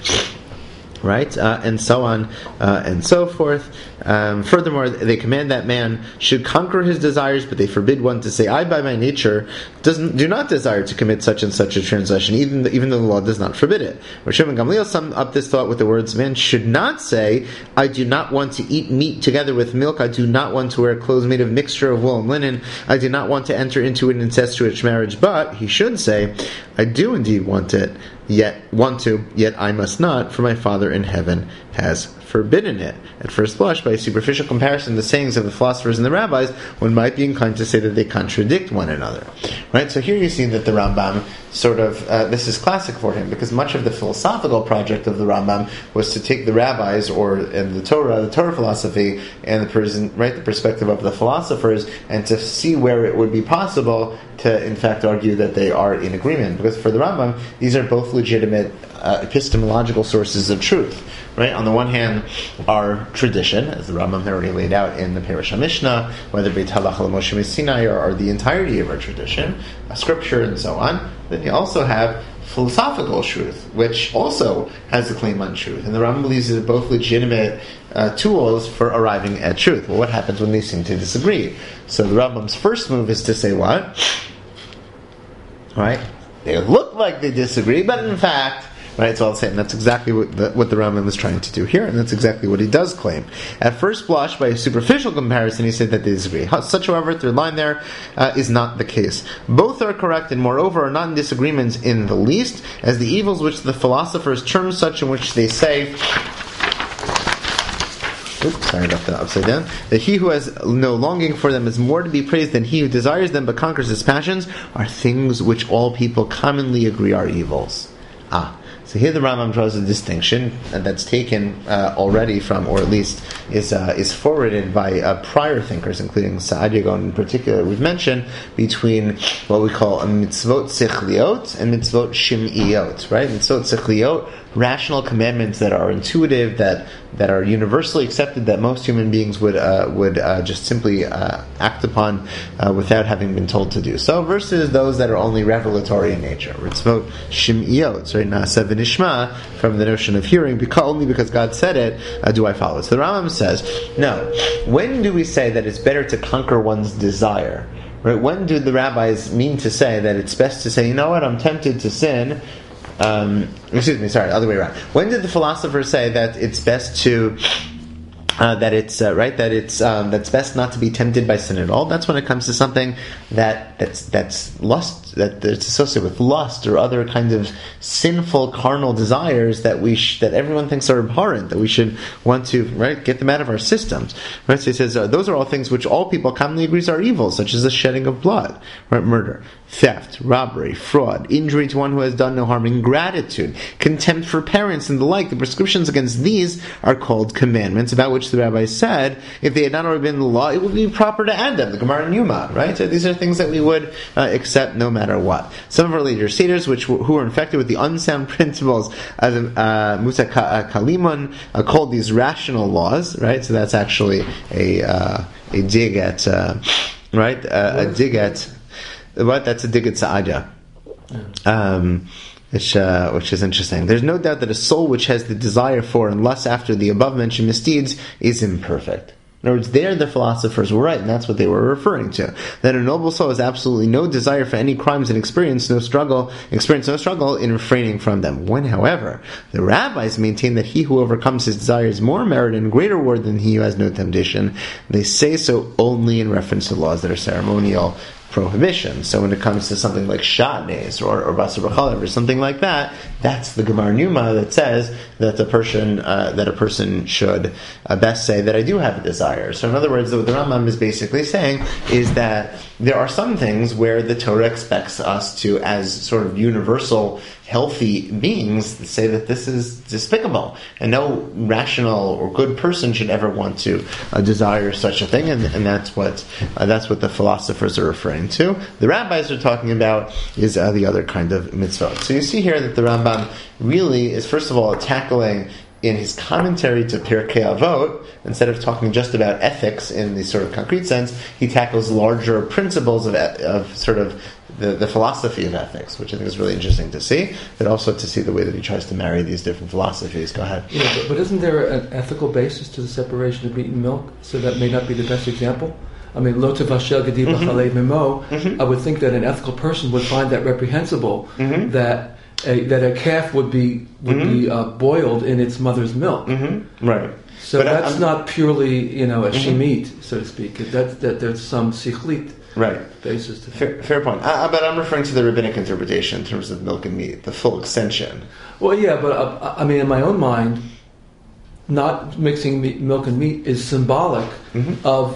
Speaker 1: Right, uh, and so on uh, and so forth. Um, furthermore, they command that man should conquer his desires, but they forbid one to say, "I, by my nature, doesn't do not desire to commit such and such a transgression," even the, even though the law does not forbid it. Rav Shimon Gamliel summed up this thought with the words, "Man should not say, I do not want to eat meat together with milk. I do not want to wear clothes made of mixture of wool and linen. I do not want to enter into an incestuous marriage." But he should say, "I do indeed want it." Yet want to, yet I must not, for my Father in heaven has forbidden it. At first blush, by a superficial comparison, the sayings of the philosophers and the rabbis, one might be inclined to say that they contradict one another. Right? So here you see that the Rambam sort of, uh, this is classic for him, because much of the philosophical project of the Rambam was to take the rabbis, or in the Torah, the Torah philosophy, and the person, right, the perspective of the philosophers, and to see where it would be possible to, in fact, argue that they are in agreement. Because for the Rambam, these are both legitimate uh, epistemological sources of truth. Right? On the one hand, our tradition, as the Rambam already laid out in the Perush HaMishnah, whether it be Halacha Moshe Sinai or, or the entirety of our tradition, uh, scripture and so on. Then you also have philosophical truth, which also has a claim on truth. And the Rambam believes these are both legitimate uh, tools for arriving at truth. Well, what happens when they seem to disagree? So the Rambam's first move is to say what? Right? They look like they disagree, but in fact, right, so I'll say, and that's exactly what the, what the Rambam is trying to do here, and that's exactly what he does claim. At first blush, by a superficial comparison, he said that they disagree. Such, however, third line there uh, is not the case. Both are correct, and moreover are not in disagreement in the least, as the evils which the philosophers term such in which they say, oops, sorry about that, upside down, that he who has no longing for them is more to be praised than he who desires them but conquers his passions, are things which all people commonly agree are evils. Ah. So here the Rambam draws a distinction that's taken uh, already from, or at least is uh, is forwarded by uh, prior thinkers, including Saadia Gaon in particular. We've mentioned between what we call a mitzvot sichliot and mitzvot shim'iot, right? Mitzvot sichliot, rational commandments that are intuitive, that that are universally accepted, that most human beings would uh, would uh, just simply uh, act upon uh, without having been told to do so, versus those that are only revelatory in nature. Mitzvot shim'iot, right? Na'aseh v'nishma, from the notion of hearing, because only because God said it, uh, do I follow. So the Rambam says, no. When do we say that it's better to conquer one's desire? Right? When do the rabbis mean to say that it's best to say, you know what, I'm tempted to sin? Um, excuse me, sorry, the other way around. When did the philosophers say that it's best to, uh, that it's uh, right, that it's um, that's best not to be tempted by sin at all? That's when it comes to something that that's that's lust, that it's associated with lust or other kinds of sinful carnal desires that we sh- that everyone thinks are abhorrent, that we should want to right get them out of our systems. Right? So he says uh, those are all things which all people commonly agree are evil, such as the shedding of blood, right, murder, theft, robbery, fraud, injury to one who has done no harm, ingratitude, contempt for parents, and the like. The prescriptions against these are called commandments, about which the rabbi said, if they had not already been in the law, it would be proper to add them. The Gemara in Yuma, right? So these are things that we would uh, accept no matter what. Some of our later satyrs, which who are infected with the unsound principles of uh, Musa Kalimun, uh, called these rational laws, right? So that's actually a uh, a dig at, uh, right? Uh, a dig at. What? That's a dig at Sa'adia. Um, which, uh, which is interesting. There's no doubt that a soul which has the desire for and lust after the above-mentioned misdeeds is imperfect. In other words, there the philosophers were right, and that's what they were referring to. That a noble soul has absolutely no desire for any crimes and experience no struggle, experience no struggle in refraining from them. When, however, the rabbis maintain that he who overcomes his desire is more merit and greater reward than he who has no temptation, they say so only in reference to laws that are ceremonial prohibition. So when it comes to something like shatnez or, or basar b'chalev or something like that, that's the Gemara Numa that says that the person uh, that a person should uh, best say that I do have a desire. So in other words, what the Rambam is basically saying is that there are some things where the Torah expects us to, as sort of universal healthy beings, say that this is despicable, and no rational or good person should ever want to uh, desire such a thing, and, and that's what uh, that's what the philosophers are referring to. The rabbis are talking about is uh, the other kind of mitzvot. So you see here that the Rambam really is, first of all, tackling in his commentary to Pirkei Avot, instead of talking just about ethics in the sort of concrete sense, he tackles larger principles of, of sort of the, the philosophy of ethics, which I think is really interesting to see, but also to see the way that he tries to marry these different philosophies. Go ahead.
Speaker 2: Yeah, but, but isn't there an ethical basis to the separation of meat and milk? So that may not be the best example? I mean, lo tevashel gedi b'chalei mimo, I would think that an ethical person would find that reprehensible, mm-hmm. that a, that a calf would be would mm-hmm. be uh, boiled in its mother's milk.
Speaker 1: Mm-hmm. Right.
Speaker 2: So
Speaker 1: but
Speaker 2: that's
Speaker 1: I'm,
Speaker 2: not purely, you know, a
Speaker 1: mm-hmm.
Speaker 2: shemit, so to speak. That, that there's some sichlit
Speaker 1: right.
Speaker 2: basis to
Speaker 1: fair, fair point. Uh, but I'm referring to the rabbinic interpretation in terms of milk and meat, the full extension.
Speaker 2: Well, yeah, but uh, I mean, in my own mind, not mixing meat, milk and meat is symbolic mm-hmm. of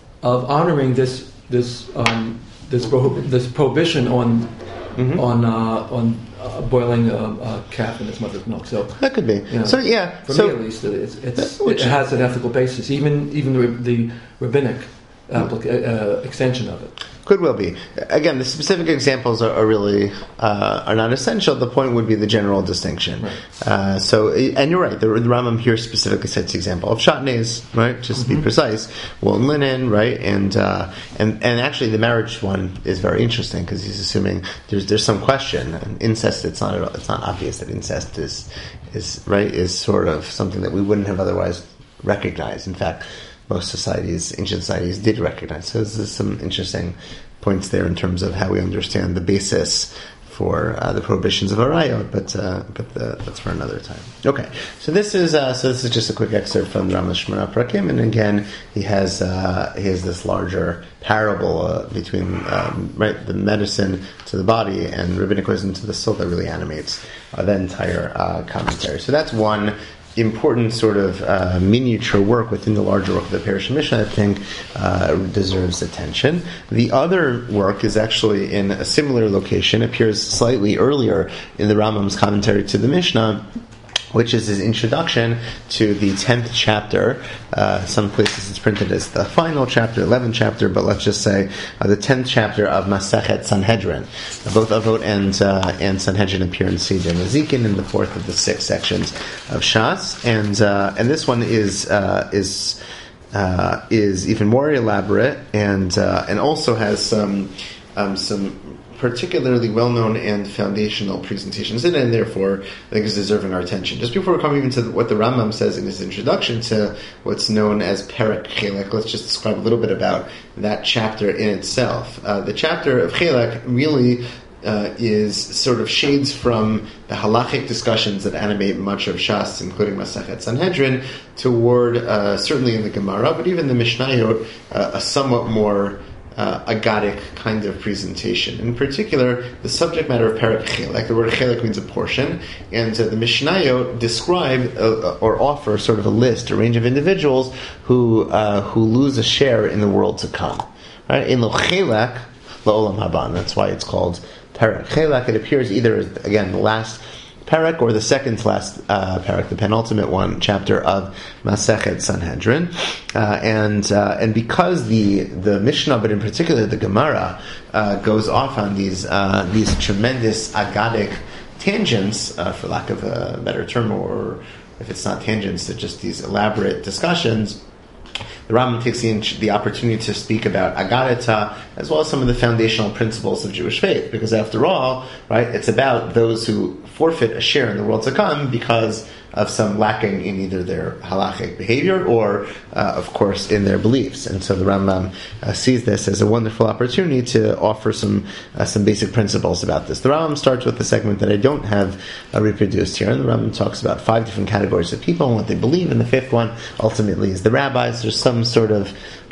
Speaker 2: of honoring this this um, this prohib- this prohibition on mm-hmm. on uh, on uh, boiling a, a calf in its mother's milk. So
Speaker 1: that could be.
Speaker 2: You know,
Speaker 1: so yeah,
Speaker 2: for
Speaker 1: so,
Speaker 2: me at least, it's, it's, it has an ethical basis. Even even the, the rabbinic applica- uh, extension of it.
Speaker 1: Could well be. Again, the specific examples are, are really uh, are not essential. The point would be the general distinction.
Speaker 2: Right.
Speaker 1: Uh, so, and you're right. The, the Rambam here specifically sets the example of shatnez, right? Just to mm-hmm. be precise, wool and linen, right? And uh, and and actually, the marriage one is very interesting because he's assuming there's there's some question. And incest, it's not at all, it's not obvious that incest is is right is sort of something that we wouldn't have otherwise recognized. In fact, most societies, ancient societies, did recognize. So there's some interesting points there in terms of how we understand the basis for uh, the prohibitions of arayot, but uh, but the, that's for another time. Okay, so this is uh, so this is just a quick excerpt from Rambam's Shemona Prakim, and again he has uh, he has this larger parable uh, between um, right the medicine to the body and rabbinic wisdom to the soul that really animates uh, the entire uh, commentary. So that's one important sort of uh, miniature work within the larger work of the Parish Mishnah, I think, uh, deserves attention. The other work is actually in a similar location, appears slightly earlier in the Rambam's commentary to the Mishnah, which is his introduction to the tenth chapter. Uh, some places it's printed as the final chapter, eleventh chapter, but let's just say uh, the tenth chapter of Masechet Sanhedrin. Uh, both Avot and uh, and Sanhedrin appear in Seder Nezikin in the fourth of the six sections of Shas, and uh, and this one is uh, is uh, is even more elaborate and uh, and also has some um, some. particularly well-known and foundational presentations in it, and therefore I think is deserving our attention. Just before we come even to what the Rambam says in his introduction to what's known as Perek Chelek, let's just describe a little bit about that chapter in itself. Uh, the chapter of Chelek really uh, is sort of shades from the halachic discussions that animate much of Shas, including Masechet Sanhedrin, toward uh, certainly in the Gemara, but even the Mishnayot, uh, a somewhat more Uh, agadic kind of presentation. In particular, the subject matter of Perek Chelek, the word Chelek means a portion, and uh, the Mishnayot describe uh, or offer sort of a list, a range of individuals who uh, who lose a share in the world to come. Right? In Lo Chelek, La'olam Haban, that's why it's called Perek Chelek. It appears either as, again, the last Perek or the second to last uh, Perek, the penultimate one, chapter of Masechet Sanhedrin, uh, and uh, and because the the Mishnah, but in particular the Gemara, uh, goes off on these uh, these tremendous agadic tangents, uh, for lack of a better term, or if it's not tangents, they're just these elaborate discussions. The Rambam takes the, the opportunity to speak about Agadita as well as some of the foundational principles of Jewish faith, because after all, right, it's about those who forfeit a share in the world to come because of some lacking in either their halachic behavior or, uh, of course, in their beliefs. And so the Rambam uh, sees this as a wonderful opportunity to offer some uh, some basic principles about this. The Rambam starts with the segment that I don't have uh, reproduced here, and the Rambam talks about five different categories of people and what they believe, and the fifth one ultimately is the rabbis. There's some sort of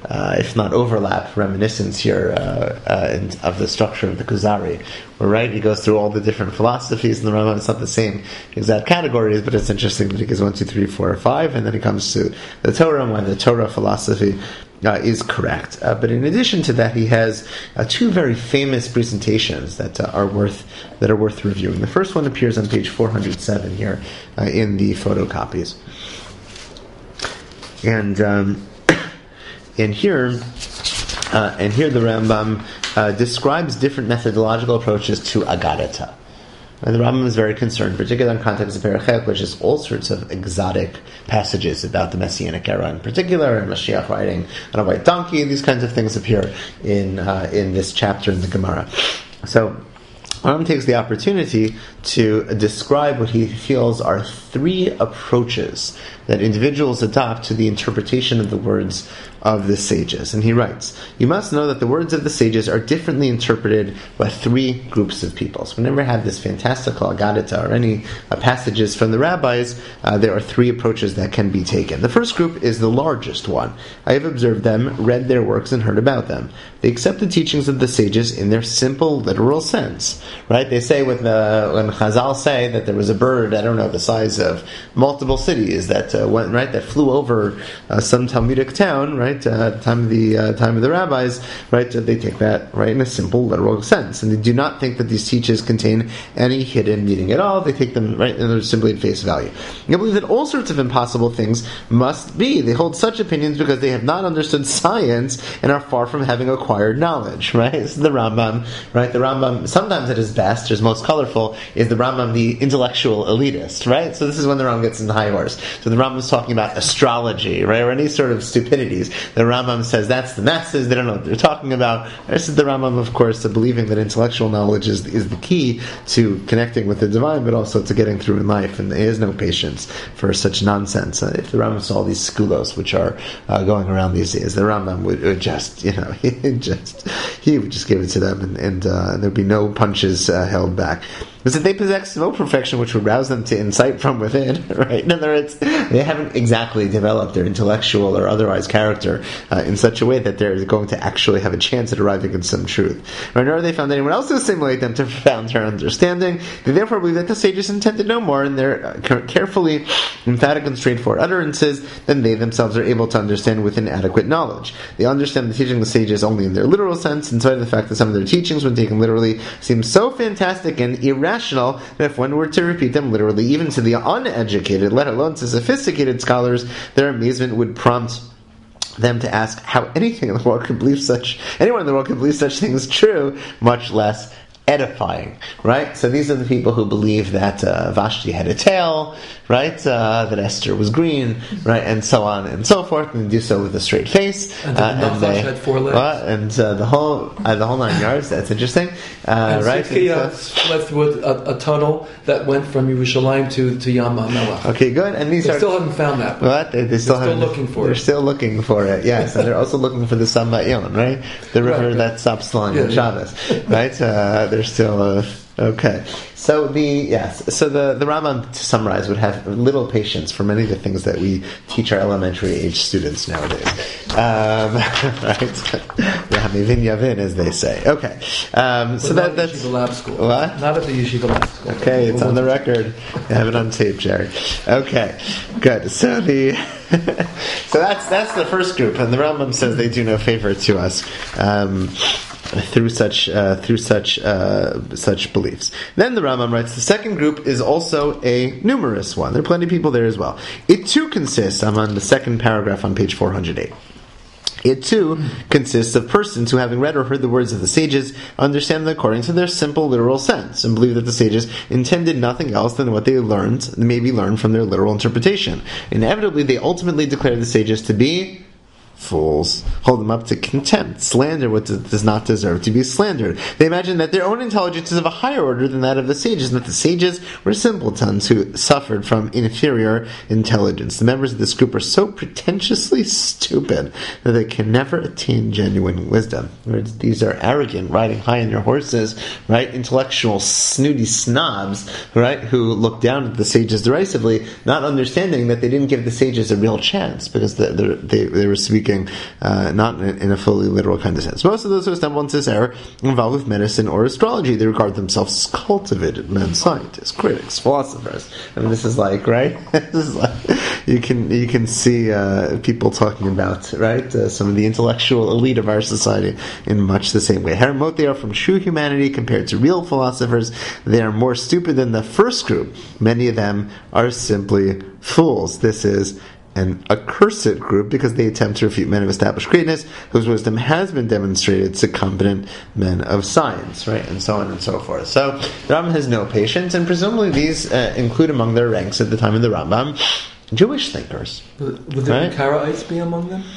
Speaker 1: uh, if not overlap, reminiscence here uh, uh, in, of the structure of the Kuzari. Where, right, he goes through all the different philosophies in the Rambam. It's not the same exact categories, but it's interesting that he goes one, two, three, four, five, and then he comes to the Torah, and why the Torah philosophy uh, is correct. Uh, but in addition to that, he has uh, two very famous presentations that uh, are worth that are worth reviewing. The first one appears on page four hundred seven here uh, in the photocopies, and um, and here. Uh, and here the Rambam uh, describes different methodological approaches to Agadata. And the Rambam is very concerned, particularly in context of Perichet, which is all sorts of exotic passages about the Messianic era in particular, and Mashiach riding on a white donkey. These kinds of things appear in uh, in this chapter in the Gemara. So Rambam takes the opportunity to describe what he feels are three approaches that individuals adopt to the interpretation of the words of the sages. And he writes, you must know that the words of the sages are differently interpreted by three groups of people. So whenever I have this fantastical Agadata or any uh, passages from the rabbis, uh, there are three approaches that can be taken. The first group is the largest one. I have observed them, read their works, and heard about them. They accept the teachings of the sages in their simple, literal sense. Right? They say with the, when Chazal say that there was a bird, I don't know, the size of multiple cities that uh, went, right, that flew over uh, some Talmudic town, right? Uh, at the time of the uh, time of the rabbis, right? Uh, they take that right in a simple literal sense, and they do not think that these teachings contain any hidden meaning at all. They take them right, and they're simply at face value. They believe that all sorts of impossible things must be. They hold such opinions because they have not understood science and are far from having acquired knowledge. Right? This is the Rambam. Right? The Rambam, sometimes at his best, or his most colorful, is the Rambam, the intellectual elitist. Right? So this is when the Rambam gets in the high horse. So the Rambam is talking about astrology, right, or any sort of stupidities. The Rambam says that's the masses, they don't know what they're talking about. This is the Rambam, of course, believing that intellectual knowledge is, is the key to connecting with the divine, but also to getting through in life, and there is no patience for such nonsense. Uh, if the Rambam saw all these skulos which are uh, going around these days, the Rambam would, would just, you know, he just he would just give it to them, and, and uh, there'd be no punches uh, held back. Is that they possess no perfection which would rouse them to insight from within, right? In other words, they haven't exactly developed their intellectual or otherwise character uh, in such a way that they're going to actually have a chance at arriving at some truth. Right? Nor have they found anyone else to assimilate them to profound understanding. They therefore believe that the sages intended no more in their uh, carefully emphatic and straightforward utterances than they themselves are able to understand with an adequate knowledge. They understand the teaching of the sages only in their literal sense, in spite of the fact that some of their teachings, when taken literally, seem so fantastic and irrational that if one were to repeat them literally, even to the uneducated, let alone to sophisticated scholars, their amazement would prompt them to ask how anything in the world could believe such, anyone in the world could believe such things true, much less edifying, right? So these are the people who believe that uh, Vashti had a tail, right? Uh, that Esther was green, right? And so on and so forth, and they do so with a straight face.
Speaker 2: And,
Speaker 1: uh, and they
Speaker 2: had four legs.
Speaker 1: Uh, and uh, the whole uh, the whole nine yards. That's interesting, uh,
Speaker 2: and
Speaker 1: right?
Speaker 2: Tzidkiah fled through a, a tunnel that went from Yerushalayim to to Yam HaMelech.
Speaker 1: Okay, good. And these
Speaker 2: they
Speaker 1: are,
Speaker 2: still haven't found that.
Speaker 1: What? They, they still,
Speaker 2: still looking for
Speaker 1: they're
Speaker 2: it.
Speaker 1: They're still looking for it. Yes, and they're also looking for the Sambat Yon, right? The river
Speaker 2: right,
Speaker 1: that stops flowing
Speaker 2: yeah,
Speaker 1: on Shabbos, yeah. Right? Uh, they're still uh, okay. So the yes, so the the Rambam, to summarize, would have little patience for many of the things that we teach our elementary age students nowadays. Um, right? Yavin Yavin, as they say. Okay. Um, so that that's
Speaker 2: the lab school.
Speaker 1: What?
Speaker 2: Not at the Yeshiva lab school.
Speaker 1: Okay, it's on the record. You have it on tape, Jerry. Okay, good. So the so that's that's the first group, and the Rambam says they do no favor to us. Um, through such uh, through such uh, such beliefs. Then the Rambam writes, the second group is also a numerous one. There are plenty of people there as well. It too consists, I'm on the second paragraph on page four hundred eight. It too consists of persons who, having read or heard the words of the sages, understand them according to their simple literal sense, and believe that the sages intended nothing else than what they learned, maybe learned from their literal interpretation. Inevitably, they ultimately declare the sages to be fools, hold them up to contempt, slander what does not deserve to be slandered. They imagine that their own intelligence is of a higher order than that of the sages, and that the sages were simpletons who suffered from inferior intelligence. The members of this group are so pretentiously stupid that they can never attain genuine wisdom. These are arrogant, riding high on their horses, right? Intellectual, snooty snobs, right? Who look down at the sages derisively, not understanding that they didn't give the sages a real chance, because they, they, they were speaking speaking, uh, not in, in a fully literal kind of sense. Most of those who stumble into this error involved with medicine or astrology. They regard themselves as cultivated men, scientists, critics, philosophers. I mean, this is like, right? This is like, you can you can see uh, people talking about, right, uh, some of the intellectual elite of our society in much the same way. Hermot, they are from true humanity compared to real philosophers. They are more stupid than the first group. Many of them are simply fools. This is an accursed group because they attempt to refute men of established greatness whose wisdom has been demonstrated to competent men of science, right, and so on and so forth. So the Rambam has no patience, and presumably these uh, include among their ranks at the time of the Rambam Jewish thinkers.
Speaker 2: Would the right? Karaites be among them?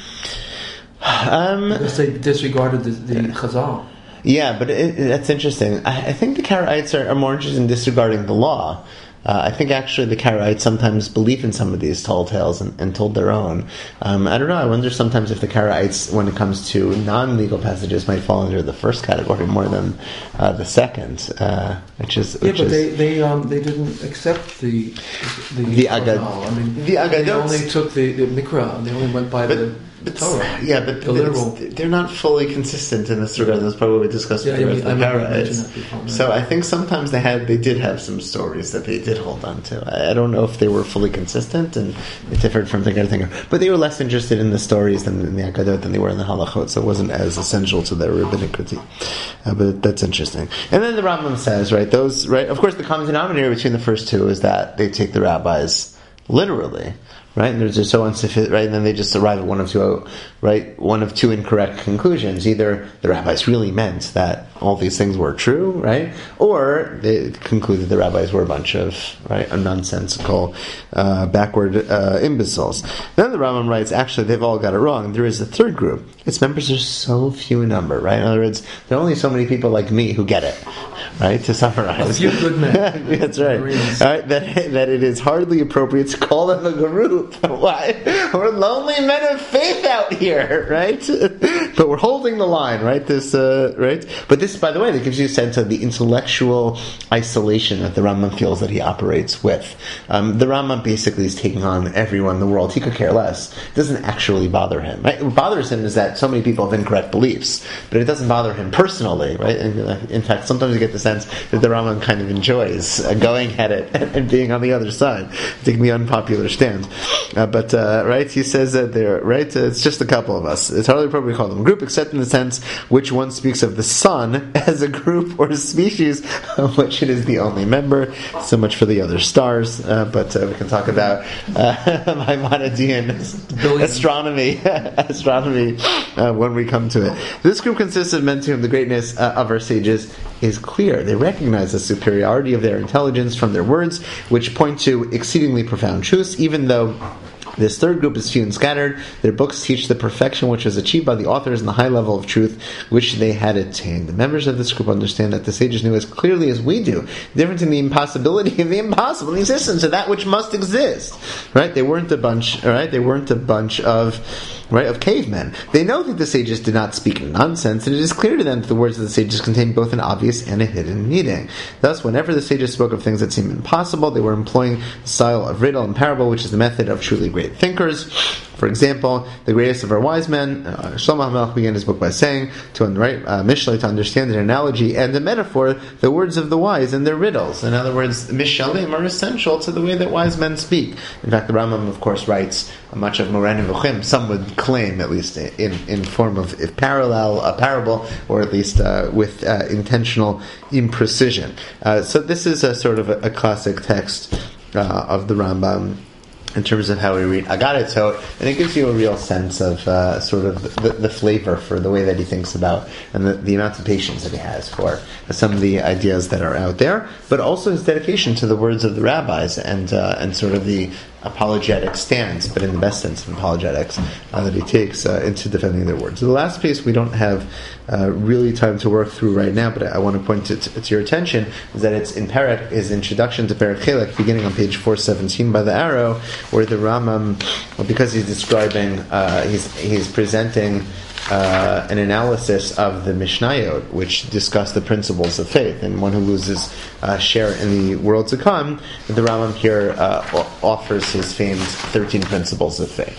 Speaker 1: Um,
Speaker 2: because they disregarded the, the Chazal.
Speaker 1: Yeah, but it, it, that's interesting. I, I think the Karaites are, are more interested in disregarding the law. Uh, I think actually the Karaites sometimes believe in some of these tall tales and, and told their own. Um, I don't know, I wonder sometimes if the Karaites, when it comes to non-legal passages, might fall under the first category more than uh, the second, uh, which is... Which
Speaker 2: yeah, but
Speaker 1: is,
Speaker 2: they they, um, they didn't accept the... The,
Speaker 1: the Agad.
Speaker 2: I mean,
Speaker 1: the Agadots.
Speaker 2: They only took the, the Mikra, they only went by
Speaker 1: but,
Speaker 2: the...
Speaker 1: But,
Speaker 2: Torah,
Speaker 1: yeah, but
Speaker 2: the literal.
Speaker 1: they're not fully consistent in this regard. That's probably what we discussed
Speaker 2: yeah,
Speaker 1: with
Speaker 2: yeah,
Speaker 1: the
Speaker 2: Karaites.
Speaker 1: So I think sometimes they had, they did have some stories that they did hold on to. I, I don't know if they were fully consistent and it differed from thinker to thinker, but they were less interested in the stories than in the Agadot than they were in the Halachot, so it wasn't as essential to their rabbinic critique. Uh, but that's interesting. And then the Rambam says, right, those, right, of course, the common denominator between the first two is that they take the rabbis literally. Right, and they're just so insufficient. Right, and then they just arrive at one of two, right, one of two incorrect conclusions. Either the rabbis really meant that all these things were true, right, or they concluded the rabbis were a bunch of right, nonsensical, uh, backward uh, imbeciles. Then the Rambam writes, actually, they've all got it wrong. There is a third group. Its members are so few in number. Right, in other words, there are only so many people like me who get it. Right, to summarize,
Speaker 2: a few good men.
Speaker 1: That's right. All right, that that it is hardly appropriate to call them a group. Why? We're lonely men of faith out here, right? But we're holding the line, right? This, uh, right? But this, by the way, that gives you a sense of the intellectual isolation that the Rambam feels that he operates with. Um, the Rambam basically is taking on everyone in the world. He could care less. It doesn't actually bother him. Right? What bothers him is that so many people have incorrect beliefs, but it doesn't bother him personally, right? And, in fact, sometimes you get the sense that the Rambam kind of enjoys uh, going at it and being on the other side, taking the unpopular stand. Uh, but uh, right, he says that they're right. Uh, it's just a couple of us. It's hardly appropriate to call them a group, except in the sense which one speaks of the sun as a group or a species, of which it is the only member. So much for the other stars. Uh, but uh, we can talk about uh, Maimonidean astronomy, astronomy uh, when we come to it. This group consists of men to whom the greatness uh, of our sages is clear. They recognize the superiority of their intelligence from their words, which point to exceedingly profound truths, even though this third group is few and scattered. Their books teach the perfection which was achieved by the authors and the high level of truth which they had attained. The members of this group understand that the sages knew as clearly as we do the difference in the impossibility of the impossible, the existence of that which must exist. Right? They weren't a bunch. Right? They weren't a bunch of right of cavemen. They know that the sages did not speak nonsense, and it is clear to them that the words of the sages contain both an obvious and a hidden meaning. Thus, whenever the sages spoke of things that seemed impossible, they were employing the style of riddle and parable, which is the method of truly great thinkers. For example, the greatest of our wise men, uh, Shlomo HaMelech, began his book by saying, to right, uh, Mishlei, to understand an analogy and a metaphor, the words of the wise and their riddles. In other words, Mishalim are essential to the way that wise men speak. In fact, the Rambam, of course, writes much of Moreh Nevuchim. Some would claim, at least in in form of if parallel, a parable, or at least uh, with uh, intentional imprecision. Uh, so this is a sort of a, a classic text uh, of the Rambam in terms of how we read Agadah, so and it gives you a real sense of uh, sort of the, the flavor for the way that he thinks about and the, the amount of patience that he has for some of the ideas that are out there, but also his dedication to the words of the rabbis and uh, and sort of the apologetic stance, but in the best sense of apologetics, uh, that he takes uh, into defending their words. So the last piece we don't have uh, really time to work through right now, but I, I want to point to, to, to your attention, is that it's in Perek, his introduction to Perek Chelek, beginning on page four seventeen by the arrow, where the Rambam, well, because he's describing, uh, he's he's presenting Uh, an analysis of the Mishnayot, which discuss the principles of faith, and one who loses uh, share in the world to come. The Rambam here uh, offers his famed thirteen principles of faith.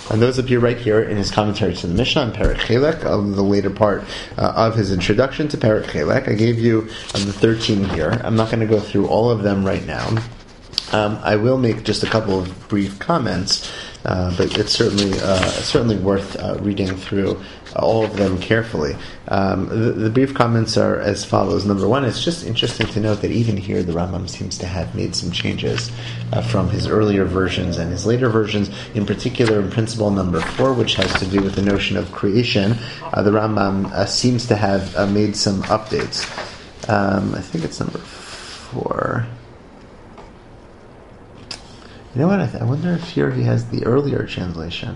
Speaker 1: And those appear right here in his commentary to the Mishnah on Perek Chelek, of the later part uh, of his introduction to Perek Chelek. I gave you um, the thirteen here. I'm not going to go through all of them right now. Um, I will make just a couple of brief comments, uh, but it's certainly uh, certainly worth uh, reading through all of them carefully. Um, the, the brief comments are as follows. Number one, it's just interesting to note that even here the Rambam seems to have made some changes uh, from his earlier versions and his later versions, in particular in principle number four, which has to do with the notion of creation. Uh, the Rambam uh, seems to have uh, made some updates. Um, I think it's number four. You know what? I, th- I wonder if here he has the earlier translation.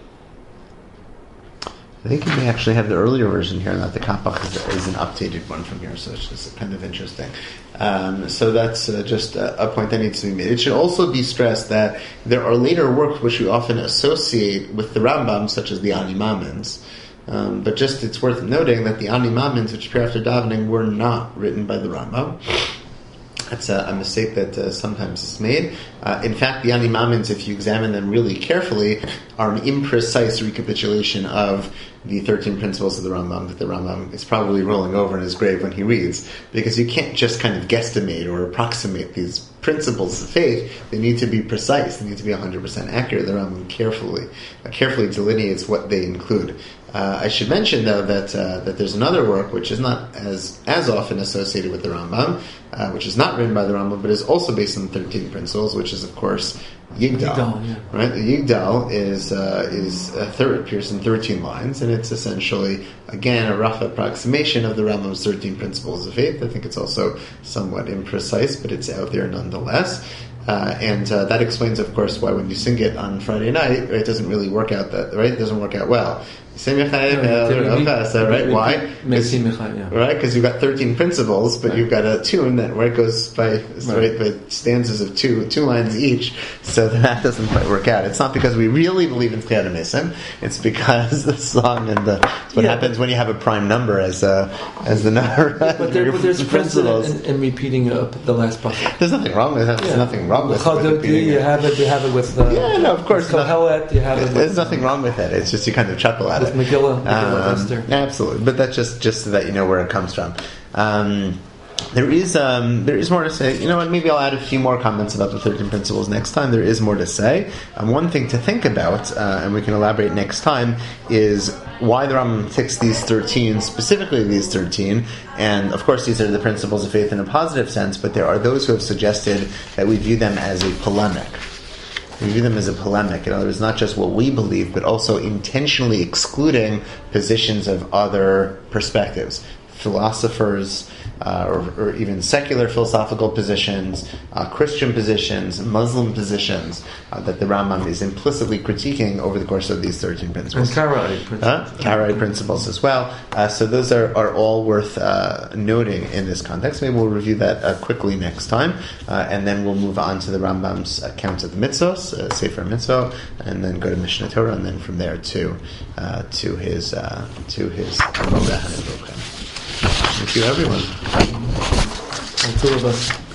Speaker 1: I think he may actually have the earlier version here, and that the Kapach is, is an updated one from here, so it's just kind of interesting. Um, so that's uh, just a, a point that needs to be made. It should also be stressed that there are later works which we often associate with the Rambam, such as the Ani Mamins. Um, but just it's worth noting that the Ani Mamins, which appear after davening, were not written by the Rambam. That's a, a mistake that uh, sometimes is made. Uh, in fact, the Ani Mamins, if you examine them really carefully, are an imprecise recapitulation of the thirteen principles of the Rambam that the Rambam is probably rolling over in his grave when he reads, because you can't just kind of guesstimate or approximate these principles of faith. They need to be precise. They need to be one hundred percent accurate. The Rambam carefully uh, carefully delineates what they include. Uh, I should mention, though, that uh, that there's another work which is not as as often associated with the Rambam, uh, which is not written by the Rambam, but is also based on the thirteen principles, which is, of course, Yigdal. Yigdal, yeah. Right? The Yigdal is uh, is a third, appears in thirteen lines, and it's essentially, again, a rough approximation of the Rambam's thirteen principles of faith. I think it's also somewhat imprecise, but it's out there nonetheless. Uh, and uh, that explains, of course, why when you sing it on Friday night, it doesn't really work out that right. It doesn't work out well. Right? Why? Right? Because you've got thirteen principles, but right. You've got a tune that where it goes by right. Right, by stanzas of two two lines each. So the math doesn't quite work out. It's not because we really believe in Tchiyat HaMesim. It's because the song and the it's what yeah, happens when you have a prime number as uh, as the number.
Speaker 2: But, there, but there's principles in, in repeating uh, the last pasuk.
Speaker 1: There's nothing wrong with that. There's yeah. nothing wrong with it.
Speaker 2: You have it. You have it with the
Speaker 1: yeah. No, of course.
Speaker 2: Kohelet. You have it.
Speaker 1: There's nothing wrong with it. It's just you kind of chuckle at it.
Speaker 2: Megillah, Megillah
Speaker 1: um, Esther. Absolutely, but that's just just so that you know where it comes from. Um, there is um, there is more to say. You know what? Maybe I'll add a few more comments about the thirteen principles next time. There is more to say. Um, one thing to think about, uh, and we can elaborate next time, is why the Rambam picks these thirteen, specifically these thirteen. And of course, these are the principles of faith in a positive sense. But there are those who have suggested that we view them as a polemic. We view them as a polemic. In other words, not just what we believe, but also intentionally excluding positions of other perspectives. Philosophers, uh, or, or even secular philosophical positions, uh, Christian positions, Muslim positions, uh, that the Rambam is implicitly critiquing over the course of these thirteen principles.
Speaker 2: And Karaite principles.
Speaker 1: Uh, Karaite principles as well. Uh, so those are, are all worth uh, noting in this context. Maybe we'll review that uh, quickly next time, uh, and then we'll move on to the Rambam's account of the mitzvos, uh, Sefer Mitzvah, and then go to Mishnah Torah, and then from there to uh, to his uh, to his Thank you, everyone.
Speaker 2: All two of us.